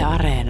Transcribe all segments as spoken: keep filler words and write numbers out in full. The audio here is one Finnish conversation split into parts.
Areena.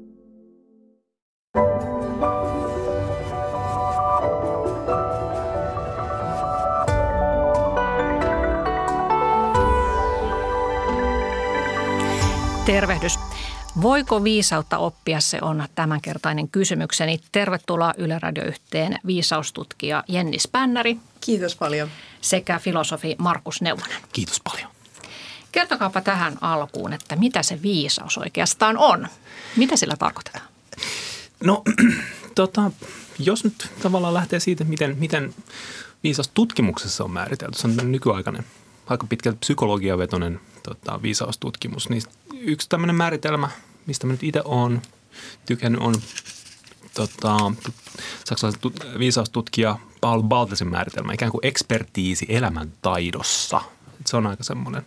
Tervehdys. Voiko viisautta oppia, se on tämänkertainen kysymykseni. Tervetuloa Yle Radio yhteen viisaustutkija Jenni Spännäri. Kiitos paljon. Sekä filosofi Markus Neuvonen. Kiitos paljon. Kertokaapa tähän alkuun, että mitä se viisaus oikeastaan on? Mitä sillä tarkoitetaan? No, tota, jos nyt tavallaan lähtee siitä, miten, miten viisaus tutkimuksessa on määritelty. Se on nykyaikainen, aika pitkälti psykologiavetoinen tota, viisaustutkimus. Niin yksi tämmöinen määritelmä, mistä mä nyt itse olen tykännyt, on tota, saksalaisen viisaustutkija Paul Baltesin määritelmä, ikään kuin ekspertiisi elämäntaidossa. Se on aika semmoinen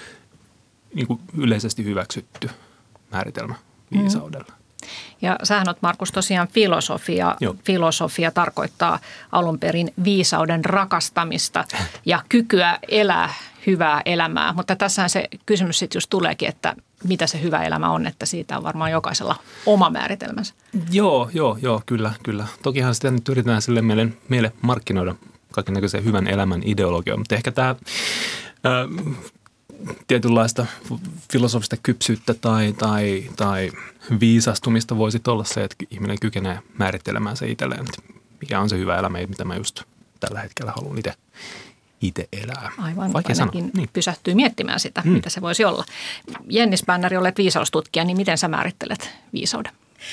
niin kuin yleisesti hyväksytty määritelmä viisaudella. Ja sähän oot, Markus, tosiaan filosofia. Joo. Filosofia tarkoittaa alun perin viisauden rakastamista ja kykyä elää hyvää elämää. Mutta tässähän se kysymys sitten just tuleekin, että mitä se hyvä elämä on, että siitä on varmaan jokaisella oma määritelmänsä. Joo, joo, joo, kyllä, kyllä. Tokihan sitä nyt yritetään sille meille, meille markkinoida kaikennäköisen hyvän elämän ideologia, mutta ehkä tämä ää, tietynlaista filosofista kypsyyttä tai, tai, tai viisastumista voisi olla se, että ihminen kykenee määrittelemään se itselleen, että mikä on se hyvä elämä, mitä mä just tällä hetkellä haluan itse, itse elää. Aivan, vaikea ainakin niin. pysähtyy miettimään sitä, mm. mitä se voisi olla. Jenni Spännäri, olet viisaustutkija, niin miten sä määrittelet viisauden?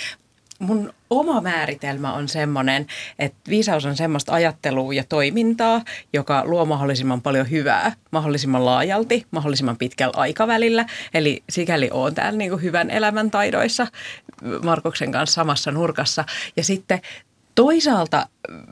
Mun oma määritelmä on semmoinen, että viisaus on semmoista ajattelua ja toimintaa, joka luo mahdollisimman paljon hyvää, mahdollisimman laajalti, mahdollisimman pitkällä aikavälillä. Eli sikäli olen täällä niin kuin hyvän elämän taidoissa Markuksen kanssa samassa nurkassa. Ja sitten toisaalta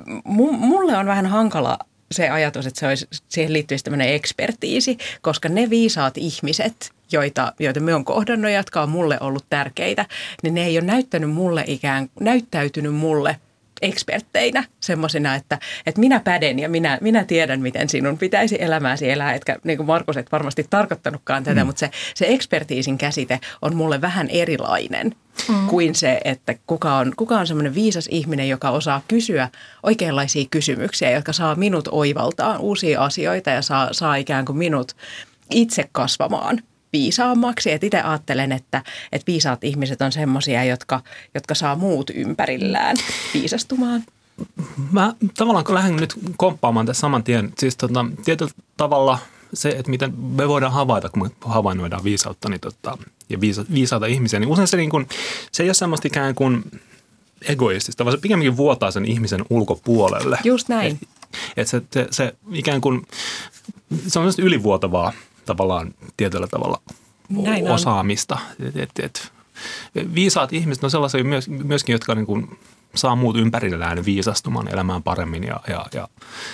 mulle on vähän hankala se ajatus, että se olisi, siihen liittyisi tämmöinen ekspertiisi, koska ne viisaat ihmiset, joita, joita me on kohdannut, jotka on mulle ollut tärkeitä, niin ne ei ole näyttänyt mulle ikään, näyttäytynyt mulle ekspertteinä semmoisina, että, että minä päden ja minä, minä tiedän, miten sinun pitäisi elämääsi elää. Etkä niin kuin Markus et varmasti tarkoittanutkaan tätä, mm. mutta se, se ekspertiisin käsite on mulle vähän erilainen mm. kuin se, että kuka on, kuka on semmoinen viisas ihminen, joka osaa kysyä oikeanlaisia kysymyksiä, jotka saa minut oivaltaa uusia asioita ja saa, saa ikään kuin minut itse kasvamaan viisaammaksi. Et itse ajattelen, että, että viisaat ihmiset on semmoisia, jotka, jotka saa muut ympärillään viisastumaan. Mä tavallaan lähden nyt komppaamaan tässä saman tien. Siis tota, tietyllä tavalla se, että miten me voidaan havaita, kun me havainnoidaan viisautta niin tota, ja viisa, viisaita ihmisiä, niin usein se, niin kun, se ei ole semmoista ikään kuin egoistista, vaan se pikemminkin vuotaa sen ihmisen ulkopuolelle. Just näin. Et, et se, se, se ikään kuin, se on semmoista ylivuotavaa tavallaan tietyllä tavalla Näin osaamista. Et, et, et, viisaat ihmiset on sellaisia myös, myöskin, jotka niin kuin saa muut ympärillään viisastumaan elämään paremmin ja, ja, ja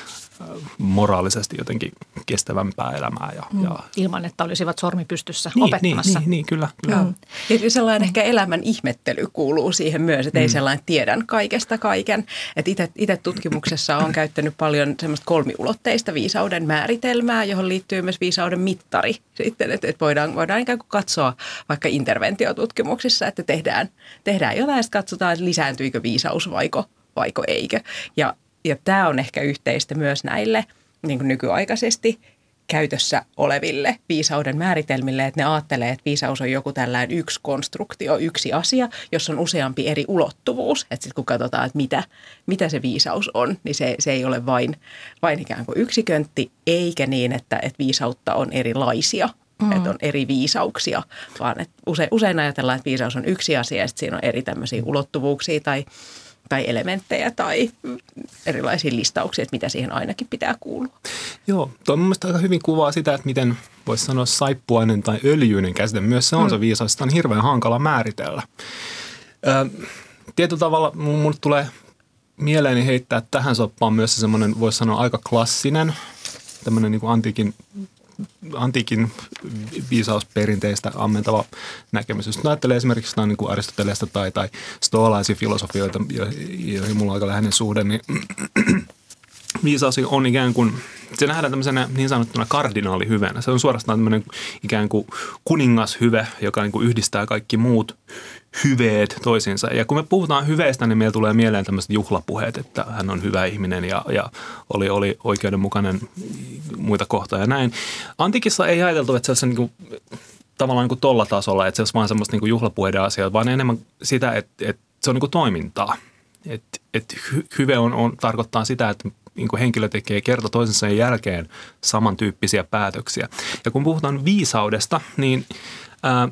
moraalisesti jotenkin kestävämpää elämää. Ja, mm. ja ilman, että olisivat sormi pystyssä niin, opettamassa. Niin, niin, kyllä. kyllä. Mm. Ja sellainen ehkä elämän ihmettely kuuluu siihen myös, että mm. ei sellainen tiedän kaikesta kaiken. Että itse tutkimuksessa on käyttänyt paljon semmoista kolmiulotteista viisauden määritelmää, johon liittyy myös viisauden mittari. Sitten, että voidaan, voidaan ikään kuin katsoa vaikka interventiotutkimuksissa, että tehdään, tehdään jotain ja sitten katsotaan, että lisääntyykö viisaus vaiko, vaiko eikö. Ja Ja tämä on ehkä yhteistä myös näille niin kuin nykyaikaisesti käytössä oleville viisauden määritelmille, että ne ajattelee, että viisaus on joku tällainen yksi konstruktio, yksi asia, jossa on useampi eri ulottuvuus. Että sitten kun katsotaan, että mitä, mitä se viisaus on, niin se, se ei ole vain, vain ikään kuin yksiköntti, eikä niin, että, että viisautta on erilaisia. Mm. Että on eri viisauksia, vaan että usein, usein ajatellaan, että viisaus on yksi asia ja sitten siinä on eri tämmöisiä ulottuvuuksia tai tai elementtejä tai erilaisia listauksia, että mitä siihen ainakin pitää kuulua. Joo, tuo on mun mielestä aika hyvin kuvaa sitä, että miten voisi sanoa saippuainen tai öljyinen käsite. Myös se on mm. se viisaus, sitä on hirveän hankala määritellä. Ö, tietyllä tavalla mun tulee mieleeni heittää tähän soppaan myös se semmoinen, voisi sanoa aika klassinen, tämmöinen niin kuin antiikin antiikin viisausperinteistä ammentava näkemys. Jos ajattelee esimerkiksi jotain niin kuin Aristoteleesta tai, tai stoalaisia filosofioita, joihin mulla on aika läheinen suhde, niin viisaus on ikään kuin, se nähdään tämmöisenä niin sanottuna kardinaalihyvenä. Se on suorastaan tämmöinen ikään kuin kuningashyve, joka niin kuin yhdistää kaikki muut hyveet toisiinsa. Ja kun me puhutaan hyveistä, niin meillä tulee mieleen tämmöiset juhlapuheet, että hän on hyvä ihminen ja, ja oli, oli oikeudenmukainen muita kohtaa ja näin. Antiikissa ei ajateltu, että se olisi niin kuin, tavallaan niin kuin tolla tasolla, että se olisi vaan semmoista niin kuin juhlapuheiden asiaa, vaan enemmän sitä, että, että se on niin kuin toimintaa. Että, että hyve on, on, tarkoittaa sitä, että niin kuin henkilö tekee kerta toisensa jälkeen samantyyppisiä päätöksiä. Ja kun puhutaan viisaudesta, niin ää,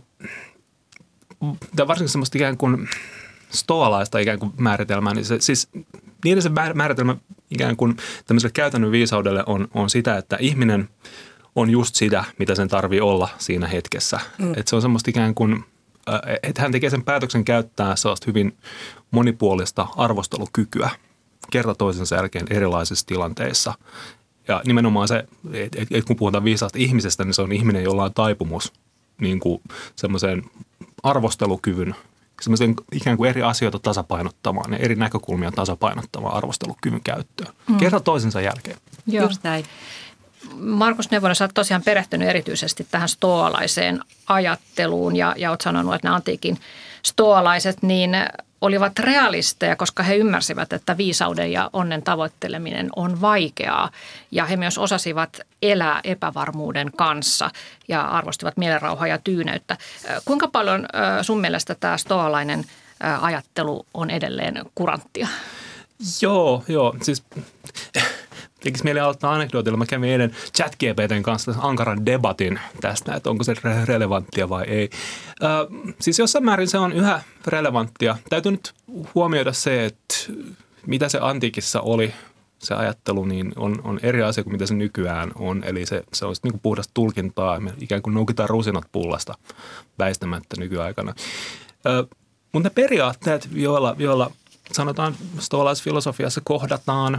varsinkin semmoista ikään kuin stoalaista ikään kuin määritelmää, niin se, siis niiden se määritelmä ikään kuin tämmöiselle käytännön viisaudelle on, on sitä, että ihminen on just sitä, mitä sen tarvii olla siinä hetkessä. Mm. Että se on semmoista ikään kuin, että hän tekee sen päätöksen käyttää sellaista hyvin monipuolista arvostelukykyä kerta toisensa jälkeen erilaisissa tilanteissa. Ja nimenomaan se, että et, et kun puhutaan viisaasta ihmisestä, niin se on ihminen, jolla on taipumus niin kuin semmoiseen arvostelukyvyn, semmoisen ikään kuin eri asioita tasapainottamaan ja eri näkökulmia tasapainottamaan arvostelukyvyn käyttöön. Mm. Kerta toisensa jälkeen. Joo. Just näin. Markus Neuvonen, sä oot tosiaan perehtynyt erityisesti tähän stoalaiseen ajatteluun ja, ja oot sanonut, että nämä antiikin stoalaiset niin olivat realisteja, koska he ymmärsivät, että viisauden ja onnen tavoitteleminen on vaikeaa ja he myös osasivat elää epävarmuuden kanssa ja arvostivat mielenrauhaa ja tyyneyttä. Kuinka paljon sun mielestä tämä stoalainen ajattelu on edelleen kuranttia? Joo, joo. Siis tekisi mieli aloittaa anekdootilla. Mä kävin eilen ChatGPTn kanssa ankaran debatin tästä, että onko se relevanttia vai ei. Ö, siis jossain määrin se on yhä relevanttia. Täytyy nyt huomioida se, että mitä se antiikissa oli, se ajattelu, niin on, on eri asia kuin mitä se nykyään on. Eli se, se on niin kuin puhdasta tulkintaa. Me ikään kuin noukitaan rusinat pullasta väistämättä nykyaikana. Ö, mutta ne periaatteet, joilla, joilla sanotaan stoalaisfilosofiassa kohdataan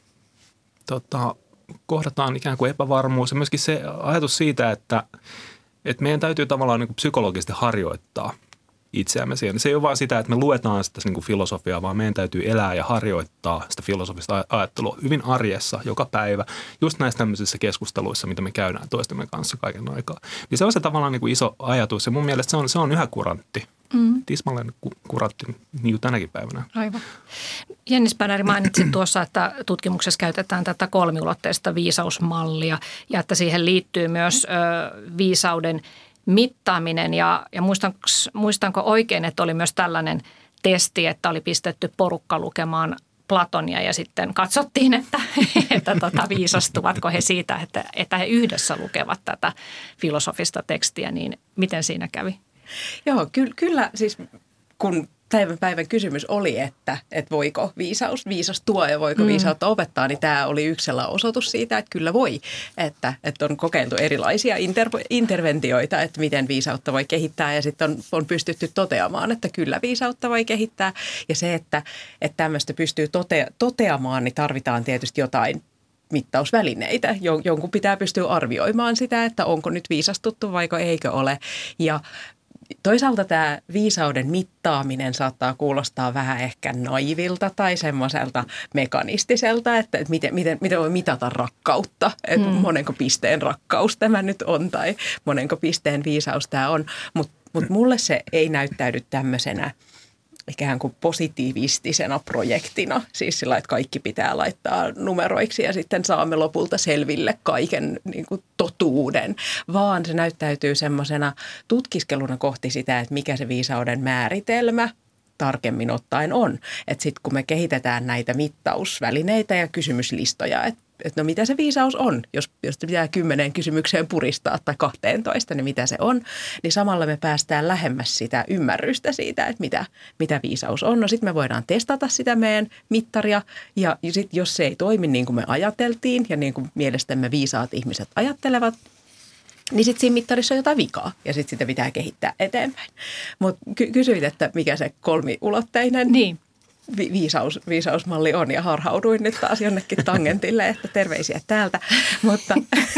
Tota, kohdataan ikään kuin epävarmuus ja myöskin se ajatus siitä, että, että meidän täytyy tavallaan niin kuin psykologisesti harjoittaa itseämme siihen. Se ei ole vaan sitä, että me luetaan sitä niin kuin filosofiaa, vaan meidän täytyy elää ja harjoittaa sitä filosofista ajattelua hyvin arjessa joka päivä, just näissä tämmöisissä keskusteluissa, mitä me käydään toistemme kanssa kaiken aikaa. Niin se on se tavallaan niin kuin iso ajatus ja mun mielestä se on, se on yhä kurantti. Mm. Tismalleen kurantti niin kuin tänäkin päivänä. Aivan. Jenni Spaneri mainitsi tuossa, että tutkimuksessa käytetään tätä kolmiulotteista viisausmallia ja että siihen liittyy myös ö, viisauden mittaaminen ja, ja muistanko, muistanko oikein, että oli myös tällainen testi, että oli pistetty porukka lukemaan Platonia ja sitten katsottiin, että, että tota, viisastuvatko he siitä, että, että he yhdessä lukevat tätä filosofista tekstiä, niin miten siinä kävi? Joo, ky- kyllä siis kun päivän päivän kysymys oli, että, että voiko viisaus viisastua ja voiko mm. viisautta opettaa, niin tämä oli yksi sellainen osoitus siitä, että kyllä voi, että, että on kokeiltu erilaisia inter- interventioita, että miten viisautta voi kehittää ja sitten on, on pystytty toteamaan, että kyllä viisautta voi kehittää ja se, että, että tämmöistä pystyy tote- toteamaan, niin tarvitaan tietysti jotain mittausvälineitä. Jonkun pitää pystyä arvioimaan sitä, että onko nyt viisastuttu vaiko eikö ole ja toisaalta tämä viisauden mittaaminen saattaa kuulostaa vähän ehkä naivilta tai semmoiselta mekanistiselta, että, että miten, miten, miten voi mitata rakkautta, että hmm. monenko pisteen rakkaus tämä nyt on tai monenko pisteen viisaus tämä on, mutta mut mulle se ei näyttäydy tämmöisenä ikään kuin positiivistisena projektina, siis sillä, että kaikki pitää laittaa numeroiksi ja sitten saamme lopulta selville kaiken niin kuin totuuden, vaan se näyttäytyy semmoisena tutkiskeluna kohti sitä, että mikä se viisauden määritelmä tarkemmin ottaen on. Että sitten kun me kehitetään näitä mittausvälineitä ja kysymyslistoja, että että no mitä se viisaus on, jos, jos pitää kymmeneen kysymykseen puristaa tai kahteentoista, niin mitä se on, niin samalla me päästään lähemmäs sitä ymmärrystä siitä, että mitä, mitä viisaus on. No sitten me voidaan testata sitä meidän mittaria ja sitten jos se ei toimi niin kuin me ajateltiin ja niin kuin mielestämme viisaat ihmiset ajattelevat, niin sitten siinä mittarissa on jotain vikaa ja sitten sitä pitää kehittää eteenpäin. Mutta ky- kysyit, että mikä se kolmiulotteinen niin. vi- viisaus, viisausmalli on ja harhauduin nyt taas jonnekin tangentille, että terveisiä täältä. Mutta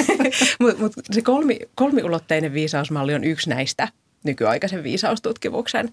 mut, mut se kolmi, kolmiulotteinen viisausmalli on yksi näistä nykyaikaisen viisaustutkimuksen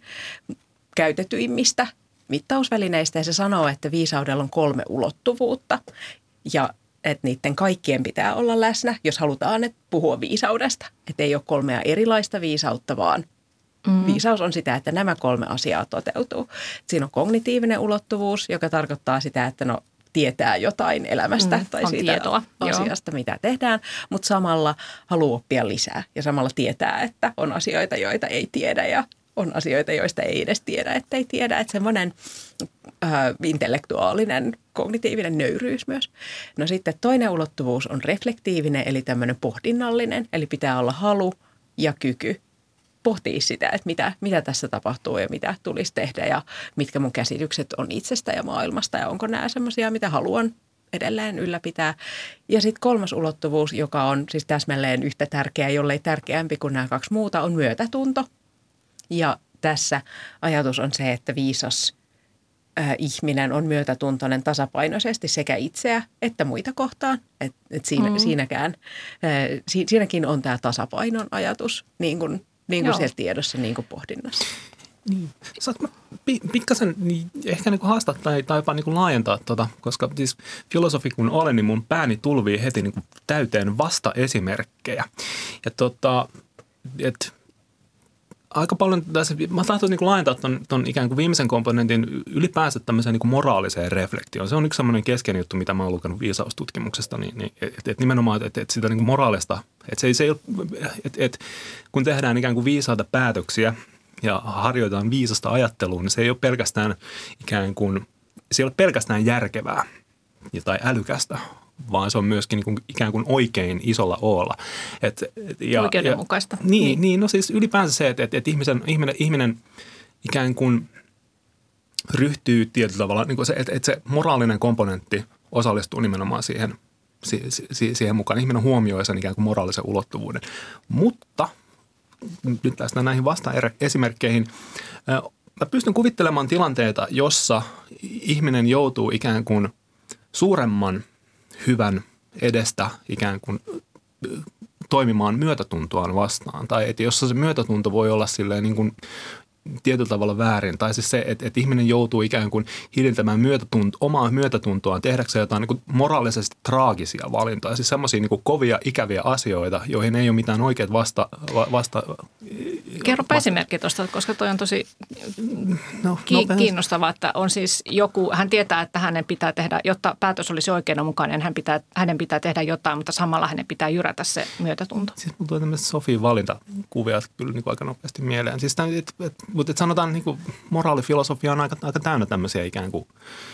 käytetyimmistä mittausvälineistä ja se sanoo, että viisaudella on kolme ulottuvuutta. ja että niiden kaikkien pitää olla läsnä, jos halutaan että puhua viisaudesta. Että ei ole kolmea erilaista viisautta, vaan mm. viisaus on sitä, että nämä kolme asiaa toteutuu. Siinä on kognitiivinen ulottuvuus, joka tarkoittaa sitä, että no tietää jotain elämästä mm, tai siitä tietoa. asiasta, Joo. mitä tehdään, mutta samalla haluaa oppia lisää ja samalla tietää, että on asioita, joita ei tiedä ja on asioita, joista ei edes tiedä, että ei tiedä. Että semmoinen äh, intellektuaalinen, kognitiivinen nöyryys myös. No sitten toinen ulottuvuus on reflektiivinen, eli tämmöinen pohdinnallinen, eli pitää olla halu ja kyky pohtia sitä, että mitä, mitä tässä tapahtuu ja mitä tulisi tehdä ja mitkä mun käsitykset on itsestä ja maailmasta ja onko nämä semmoisia, mitä haluan edelleen ylläpitää. Ja sitten kolmas ulottuvuus, joka on siis täsmälleen yhtä tärkeä, jollei tärkeämpi kuin nämä kaksi muuta, on myötätunto. Ja tässä ajatus on se, että viisas äh, ihminen on myötätuntoinen tasapainoisesti sekä itseä että muita kohtaan. Et, et siinä, mm. siinäkään, äh, si, siinäkin on tämä tasapainon ajatus niin kuin Niin kuin siellä tiedossa, niin kuin pohdinnassa. Niin. Saatko pikkasen niin ehkä niin kuin haastaa tai, tai jopa niin kuin laajentaa tuota, koska siis filosofi kun olen, niin mun pääni tulvii heti niin kuin täyteen vastaesimerkkejä. Ja tota, et aika paljon tässä, mä tahtoisin niin kuin laajentaa ton, ton ikään kuin viimeisen komponentin ylipäänsä tämmöiseen niin kuin moraaliseen reflektioon. Se on yksi semmoinen keskeinen juttu, mitä mä oon lukenut viisaustutkimuksesta, niin, niin että et nimenomaan, että et sitä niin kuin moraalista, että se ei, se ei et, et, kun tehdään ikään kuin viisaita päätöksiä ja harjoitetaan viisasta ajattelua, niin se ei ole pelkästään ikään kuin, se ei ole pelkästään järkevää tai älykästä, vaan se on myöskin niin kuin ikään kuin oikein isolla oolla. Et, ja, Oikeudenmukaista. Ja, niin, niin. niin, no siis ylipäänsä se, että, että, että ihmisen, ihminen, ihminen ikään kuin ryhtyy tietyllä tavalla, niin kuin se, että, että se moraalinen komponentti osallistuu nimenomaan siihen, siihen mukaan. Ihminen huomioi sen ikään kuin moraalisen ulottuvuuden. Mutta nyt päästään näihin vasta-esimerkkeihin. Mä pystyn kuvittelemaan tilanteita, jossa ihminen joutuu ikään kuin suuremman hyvän edestä ikään kuin toimimaan myötätuntoaan vastaan. Tai että jossa se myötätunto voi olla silleen niin kuin tietyllä tavalla väärin. Tai siis se, että, että ihminen joutuu ikään kuin hiljentämään myötätunto, omaa myötätuntoaan tehdäkseen jotain niin kuin moraalisesti traagisia valintoja. Siis semmoisia niin kuin kovia, ikäviä asioita, joihin ei ole mitään oikeat vasta... vasta Kerropa vasta- esimerkki tuosta, koska toi on tosi no, ki- no, kiinnostavaa, että on siis joku, hän tietää, että hänen pitää tehdä, jotta päätös olisi oikeudenmukainen, hän pitää, hänen pitää tehdä jotain, mutta samalla hänen pitää jyrätä se myötätunto. Siis mulla tulee tämmöiset Sofiin valintakuvia kyllä niin kuin aika nopeasti mieleen. Siis tämän, et, et, mutta et sanotaan, niin kuin moraalifilosofia on aika, aika täynnä tämmöisiä ikään kuin,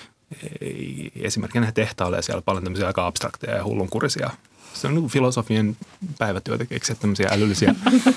esimerkkinä tehtailee siellä paljon tämmöisiä aika abstrakteja ja hullunkurisia. Se on niin kuin filosofian päivätyötä keksiä tämmöisiä älyllisiä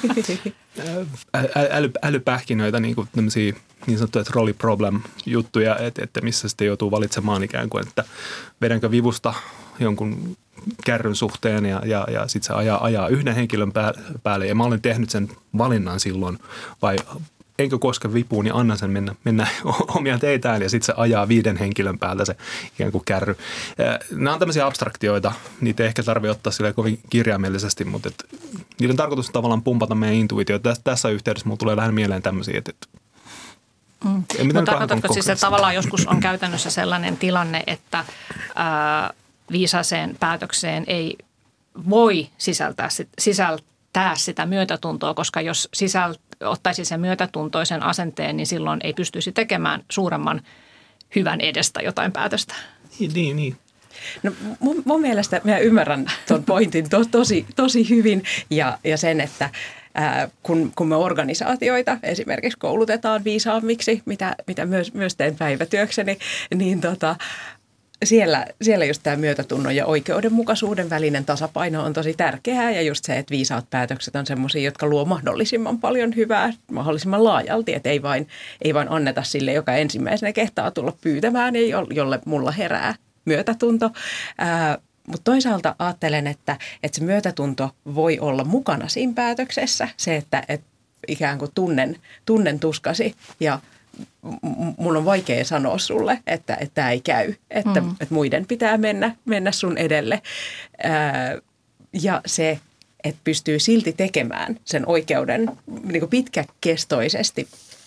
äly, äly, älypähkinöitä, niin kuin tämmöisiä niin sanottuja trolley problem juttuja, että, että missä sitten joutuu valitsemaan ikään kuin, että vedänkö vivusta jonkun kärryn suhteen ja, ja, ja sitten se ajaa, ajaa yhden henkilön päälle ja mä olen tehnyt sen valinnan silloin vai enkö koske vipuun, niin annan sen mennä, mennä omia teitään ja sitten se ajaa viiden henkilön päältä se ikään kuin kärry. Nämä on tämmöisiä abstraktioita, niitä ei ehkä tarvitse ottaa silleen kovin kirjaimellisesti, mutta et, niiden tarkoitus on tavallaan pumpata meidän intuitioita. Tässä, tässä yhteydessä mulla tulee lähinnä mieleen tämmöisiä, että et, mm. Mutta tarkoitatko siis, että tavallaan joskus on käytännössä sellainen tilanne, että ää, viisaaseen päätökseen ei voi sisältää, sisältää sitä myötätuntoa, koska jos sisältää, ottaisi sen myötätuntoisen asenteen, niin silloin ei pystyisi tekemään suuremman hyvän edestä jotain päätöstä. Niin, niin. niin. No mun, mun mielestä mä ymmärrän tuon pointin to, tosi, tosi hyvin ja, ja sen, että ää, kun, kun me organisaatioita esimerkiksi koulutetaan viisaammiksi, mitä, mitä myös, myös teen päivätyökseni, niin tota, Siellä, siellä just tämä myötätunnon ja oikeudenmukaisuuden välinen tasapaino on tosi tärkeää ja just se, että viisaat päätökset on semmoisia, jotka luo mahdollisimman paljon hyvää, mahdollisimman laajalti, että ei vain, ei vain anneta sille, joka ensimmäisenä kehtaa tulla pyytämään ja jolle mulla herää myötätunto. Ää, mutta toisaalta ajattelen, että, että se myötätunto voi olla mukana siinä päätöksessä, se, että et ikään kuin tunnen, tunnen tuskasi ja mun on vaikea sanoa sulle, että tämä ei käy, että, mm. että muiden pitää mennä, mennä sun edelle. Ää, ja se, että pystyy silti tekemään sen oikeuden niin kuin pitkäkestoisesti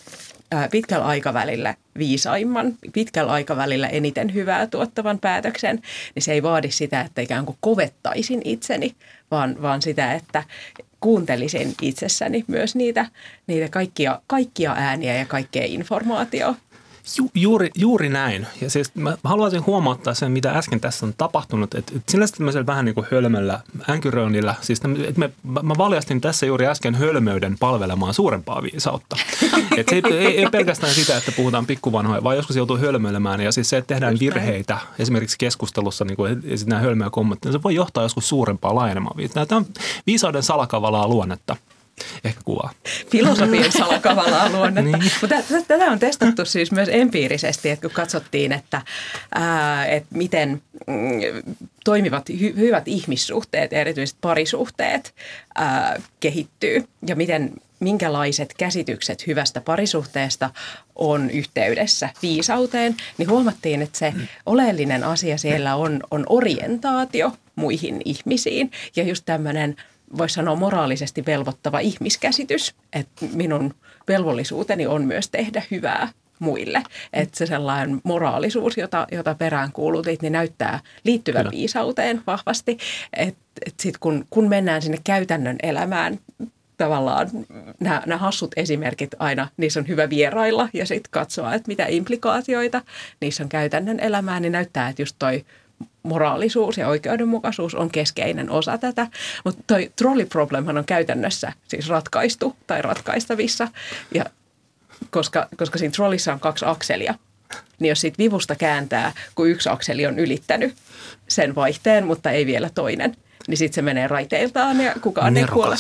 pitkällä aikavälillä viisaimman, pitkällä aikavälillä eniten hyvää tuottavan päätöksen, niin se ei vaadi sitä, että ikään kuin kovettaisin itseni, vaan, vaan sitä, että kuuntelisin itsessäni myös niitä, niitä kaikkia, kaikkia ääniä ja kaikkea informaatiota. Ju, juuri, juuri näin. Ja siis mä haluaisin huomauttaa sen, mitä äsken tässä on tapahtunut, että, että sillä tämmöisellä vähän niin kuin hölmöllä änkyröinnillä, siis että me, mä valjastin tässä juuri äsken hölmöyden palvelemaan suurempaa viisautta. Että se ei, ei, ei pelkästään sitä, että puhutaan pikkuvanhoja, vaan joskus joutuu hölmöilemään ja siis se, että tehdään just virheitä näin. Esimerkiksi keskustelussa, niin kuin esitetään hölmöjä kommentteja, se voi johtaa joskus suurempaa laajenemaan viisautta. Tämä on viisauden salakavalaa luonnetta. Ehkä kuvaa. Filosofian salakavalaa luonnetta. Niin. Mutta tätä on testattu siis myös empiirisesti, että kun katsottiin, että, ää, että miten mm, toimivat hy- hyvät ihmissuhteet, erityisesti parisuhteet, ää, kehittyy ja miten, minkälaiset käsitykset hyvästä parisuhteesta on yhteydessä viisauteen, niin huomattiin, että se oleellinen asia siellä on, on orientaatio muihin ihmisiin ja just tämmöinen voisi sanoa moraalisesti velvoittava ihmiskäsitys, että minun velvollisuuteni on myös tehdä hyvää muille. Että se sellainen moraalisuus, jota, jota perään kuulutit, niin näyttää liittyvän Kyllä. viisauteen vahvasti. Että et sitten kun, kun mennään sinne käytännön elämään, tavallaan nämä, nämä hassut esimerkit aina, niissä on hyvä vierailla ja sitten katsoa, että mitä implikaatioita niissä on käytännön elämään, niin näyttää, että just toi moraalisuus ja oikeudenmukaisuus on keskeinen osa tätä, mutta toi trolley problemhan on käytännössä siis ratkaistu tai ratkaistavissa, ja koska, koska siinä trollissa on kaksi akselia, niin jos siitä vivusta kääntää, kun yksi akseli on ylittänyt sen vaihteen, mutta ei vielä toinen, niin sitten se menee raiteiltaan ja kukaan ei kuole.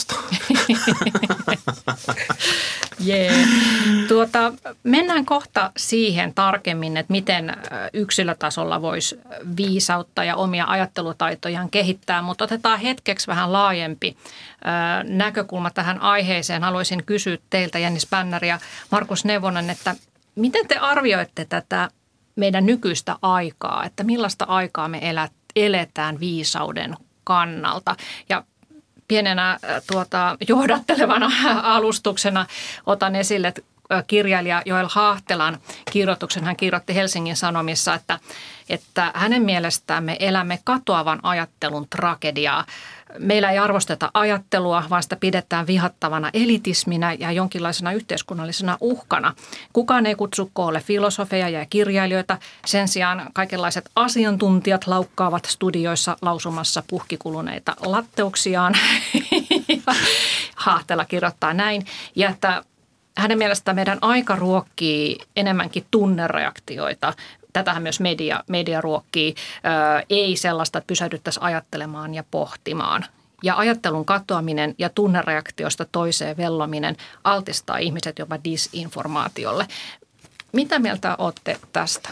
Jee. Tuota, mennään kohta siihen tarkemmin, että miten yksilötasolla voisi viisautta ja omia ajattelutaitojaan kehittää, mutta otetaan hetkeksi vähän laajempi näkökulma tähän aiheeseen. Haluaisin kysyä teiltä, Jenni Spännär ja Markus Neuvonen, että miten te arvioitte tätä meidän nykyistä aikaa, että millaista aikaa me eletään viisauden kannalta ja pienenä tuota, johdattelevana alustuksena otan esille kirjailija Joel Haahtelan kirjoituksen. Hän kirjoitti Helsingin Sanomissa, että, että hänen mielestään me elämme katoavan ajattelun tragediaa. Meillä ei arvosteta ajattelua, vaan sitä pidetään vihattavana elitisminä ja jonkinlaisena yhteiskunnallisena uhkana. Kukaan ei kutsu koolle filosofeja ja kirjailijoita. Sen sijaan kaikenlaiset asiantuntijat laukkaavat studioissa lausumassa puhkikuluneita latteuksiaan. Haahtela kirjoittaa näin. Ja että hänen mielestään meidän aika ruokkii enemmänkin tunnereaktioita. Tätähän myös media, media ruokkii, ää, ei sellaista, että pysähdyttäisiin ajattelemaan ja pohtimaan. Ja ajattelun katoaminen ja tunnereaktiosta toiseen vellominen altistaa ihmiset jopa disinformaatiolle. Mitä mieltä olette tästä?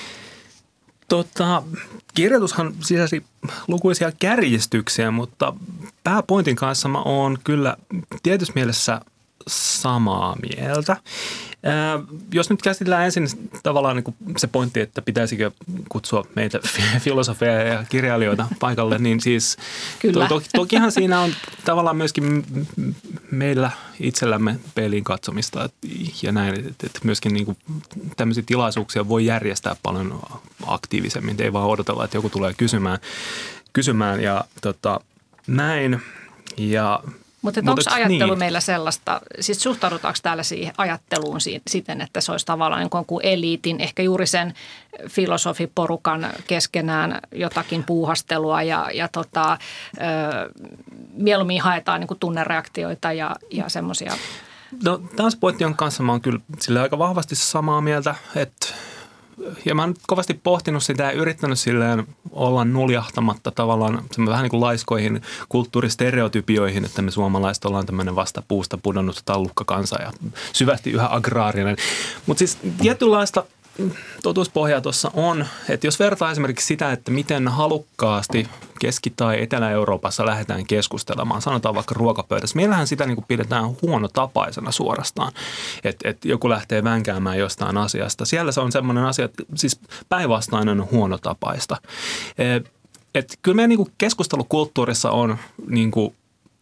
Tota, kirjoitushan sisälsi lukuisia kärjistyksiä, mutta pääpointin kanssa mä oon kyllä tietyssä mielessä samaa mieltä. Ää, jos nyt käsitellään ensin tavallaan niin kuin se pointti, että pitäisikö kutsua meitä filosofeja ja kirjailijoita paikalle, niin siis to, to, tokihan siinä on tavallaan myöskin meillä itsellämme peiliin katsomista ja näin, että, että myöskin niin kuin tämmöisiä tilaisuuksia voi järjestää paljon aktiivisemmin, ei vaan odotella, että joku tulee kysymään, kysymään ja tota, näin ja Mutta onko ajattelu niin. meillä sellaista, siis suhtaudutaanko täällä siihen ajatteluun siten, että se olisi tavallaan niin kuin eliitin, ehkä juuri sen filosofiporukan keskenään jotakin puuhastelua ja, ja tota, ö, mieluummin haetaan niin kuin tunnereaktioita ja, ja semmoisia. No tämä on se pointti, jonka kanssa mä oon kyllä sillä aika vahvasti samaa mieltä, että ja mä oon pohtinut pohtinut sitä ja yrittänyt silleen olla nuljahtamata tavallaan vähän niin kuin laiskoihin kulttuuristereotypioihin, että me suomalaiset ollaan tämmöinen vasta puusta pudonnut tallukkakansa ja syvästi yhä agraarinen. Mutta siis tietynlaista totuuspohjaa tuossa on, että jos vertaa esimerkiksi sitä, että miten halukkaasti Keski- tai Etelä-Euroopassa lähdetään keskustelemaan, sanotaan vaikka ruokapöydässä. Meillähän sitä niin kuin pidetään huonotapaisena suorastaan, että, että joku lähtee vänkäämään jostain asiasta. Siellä se on semmoinen asia, että siis päinvastainen on huonotapaista. Että kyllä meidän niin kuin keskustelukulttuurissa on niin kuin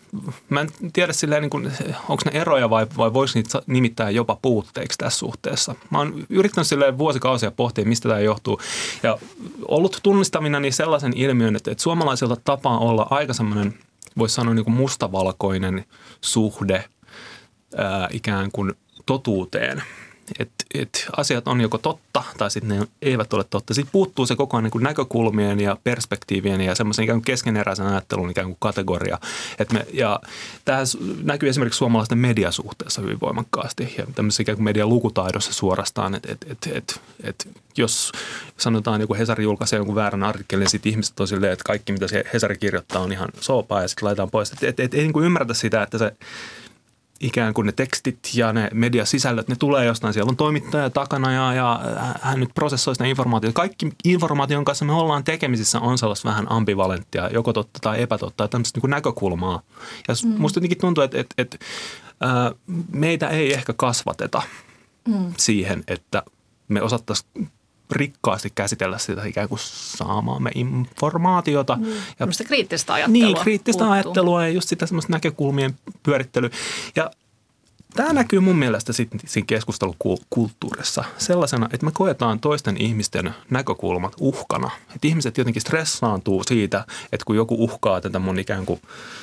mä en tiedä silleen, niin kuin, onko ne eroja vai, vai voiko niitä nimittää jopa puutteiksi tässä suhteessa. Mä oon yrittänyt silleen vuosikausia pohtia, mistä tämä johtuu. Ja ollut tunnistamina niin sellaisen ilmiön, että, että suomalaisilta tapaa olla aika semmoinen, voisi sanoa niin kuin mustavalkoinen suhde ää, ikään kuin totuuteen. Että et asiat on joko totta tai sitten ne eivät ole totta. Sitten puuttuu se koko ajan niin kuin näkökulmien ja perspektiivien ja semmoisen ikään kuin keskeneräisen ajattelun ikään kuin kategoria. Et me, ja tämä näkyy esimerkiksi suomalaisten mediasuhteessa hyvin voimakkaasti ja tämmöisessä ikään kuin median lukutaidossa suorastaan. Että et, et, et, et, jos sanotaan joku Hesari julkaisee jonkun väärän artikkelin, niin sitten ihmiset on silleen, että kaikki mitä se Hesari kirjoittaa on ihan soopaa ja sitten laitetaan pois. Että et, et, ei niin kuin ymmärretä sitä, että se ikään kuin ne tekstit ja ne mediasisällöt, ne tulee jostain. Siellä on toimittaja takana ja, ja hän nyt prosessoi sitä informaatiota. Kaikki informaation kanssa me ollaan tekemisissä on sellaista vähän ambivalenttia, joko totta tai epätotta, tai tämmöistä niin kuin näkökulmaa. Ja mm. musta jotenkin tuntuu, että, että, että ää, meitä ei ehkä kasvateta mm. siihen, että me osattaisiin rikkaasti käsitellä sitä ikään kuin saamaamme informaatiota. Mm. Ja kriittistä ajattelua. Niin, kriittistä puuttuu. ajattelua ja just sitä semmoista näkökulmien pyörittelyä. Ja tämä näkyy mun mielestä sitten siinä keskustelukulttuurissa sellaisena, että me koetaan toisten ihmisten näkökulmat uhkana. Että ihmiset jotenkin stressaantuu siitä, että kun joku uhkaa tätä mun ikään kuin,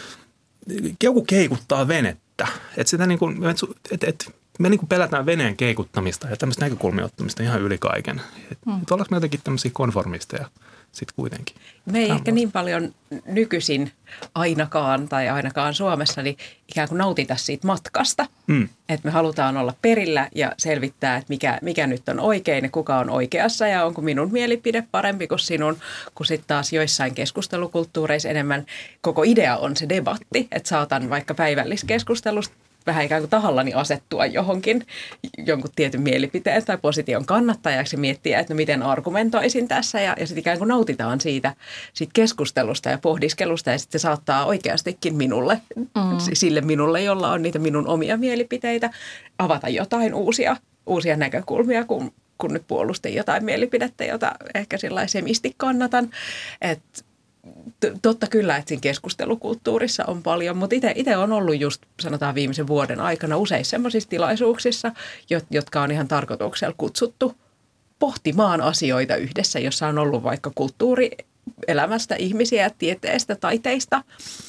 joku keikuttaa venettä. Että sitä niin kuin, että, että me niin kuin pelätään veneen keikuttamista ja tämmöistä näkökulmien ottamista ihan yli kaiken. Että mm. ollaanko me jotenkin tämmöisiä konformisteja sitten kuitenkin? Me ei ehkä niin paljon nykyisin ainakaan tai ainakaan Suomessa niin ikään kuin nautita siitä matkasta. Mm. Että me halutaan olla perillä ja selvittää, että mikä, mikä nyt on oikein ja kuka on oikeassa ja onko minun mielipide parempi kuin sinun. Kun sitten taas joissain keskustelukulttuureissa enemmän koko idea on se debatti, että saatan vaikka päivälliskeskustelusta vähän ikään kuin tahallani asettua johonkin jonkun tietyn mielipiteen tai position kannattajaksi ja miettiä, että no miten argumentoisin tässä ja, ja sitten ikään kuin nautitaan siitä, siitä keskustelusta ja pohdiskelusta ja sitten se saattaa oikeastikin minulle, mm. sille minulle, jolla on niitä minun omia mielipiteitä, avata jotain uusia, uusia näkökulmia, kun, kun nyt puolustin jotain mielipidettä, jota ehkä sillä semisti kannatan, että totta kyllä, että siinä keskustelukulttuurissa on paljon, mutta itse on ollut just sanotaan viimeisen vuoden aikana useissa sellaisissa tilaisuuksissa, jotka on ihan tarkoituksella kutsuttu pohtimaan asioita yhdessä, jossa on ollut vaikka kulttuurielämästä ihmisiä, tieteestä, taiteista,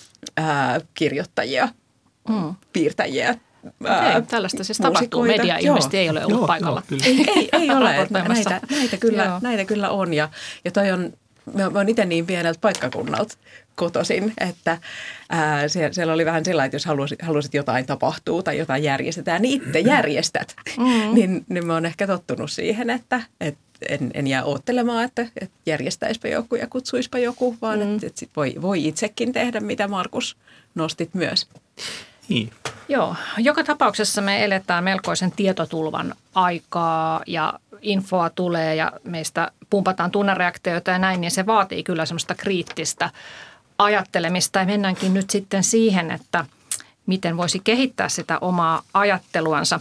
ää, kirjoittajia, mm. piirtäjiä. Okei, tällaista siis tapahtuu. Media ilmeisesti ei ole ollut joo, paikalla. Joo, ei, ei, ei ole. näitä, näitä, kyllä, näitä kyllä on ja, ja toi on Mä oon itse niin pieneltä paikkakunnalta kotoisin, että ää, siellä, siellä oli vähän sellainen, että jos halusit, halusit jotain tapahtuu tai jotain järjestetään, niin itse järjestät. Mm. niin, niin mä oon ehkä tottunut siihen, että et en, en jää oottelemaan, että et järjestäisipä joku ja kutsuispa joku, vaan mm. että et sit voi, voi itsekin tehdä, mitä Markus nostit myös. Niin. Joo, joka tapauksessa me eletään melkoisen tietotulvan aikaa ja infoa tulee ja meistä pumpataan tunnereaktioita ja näin, niin se vaatii kyllä semmoista kriittistä ajattelemista ja mennäänkin nyt sitten siihen, että miten voisi kehittää sitä omaa ajatteluansa.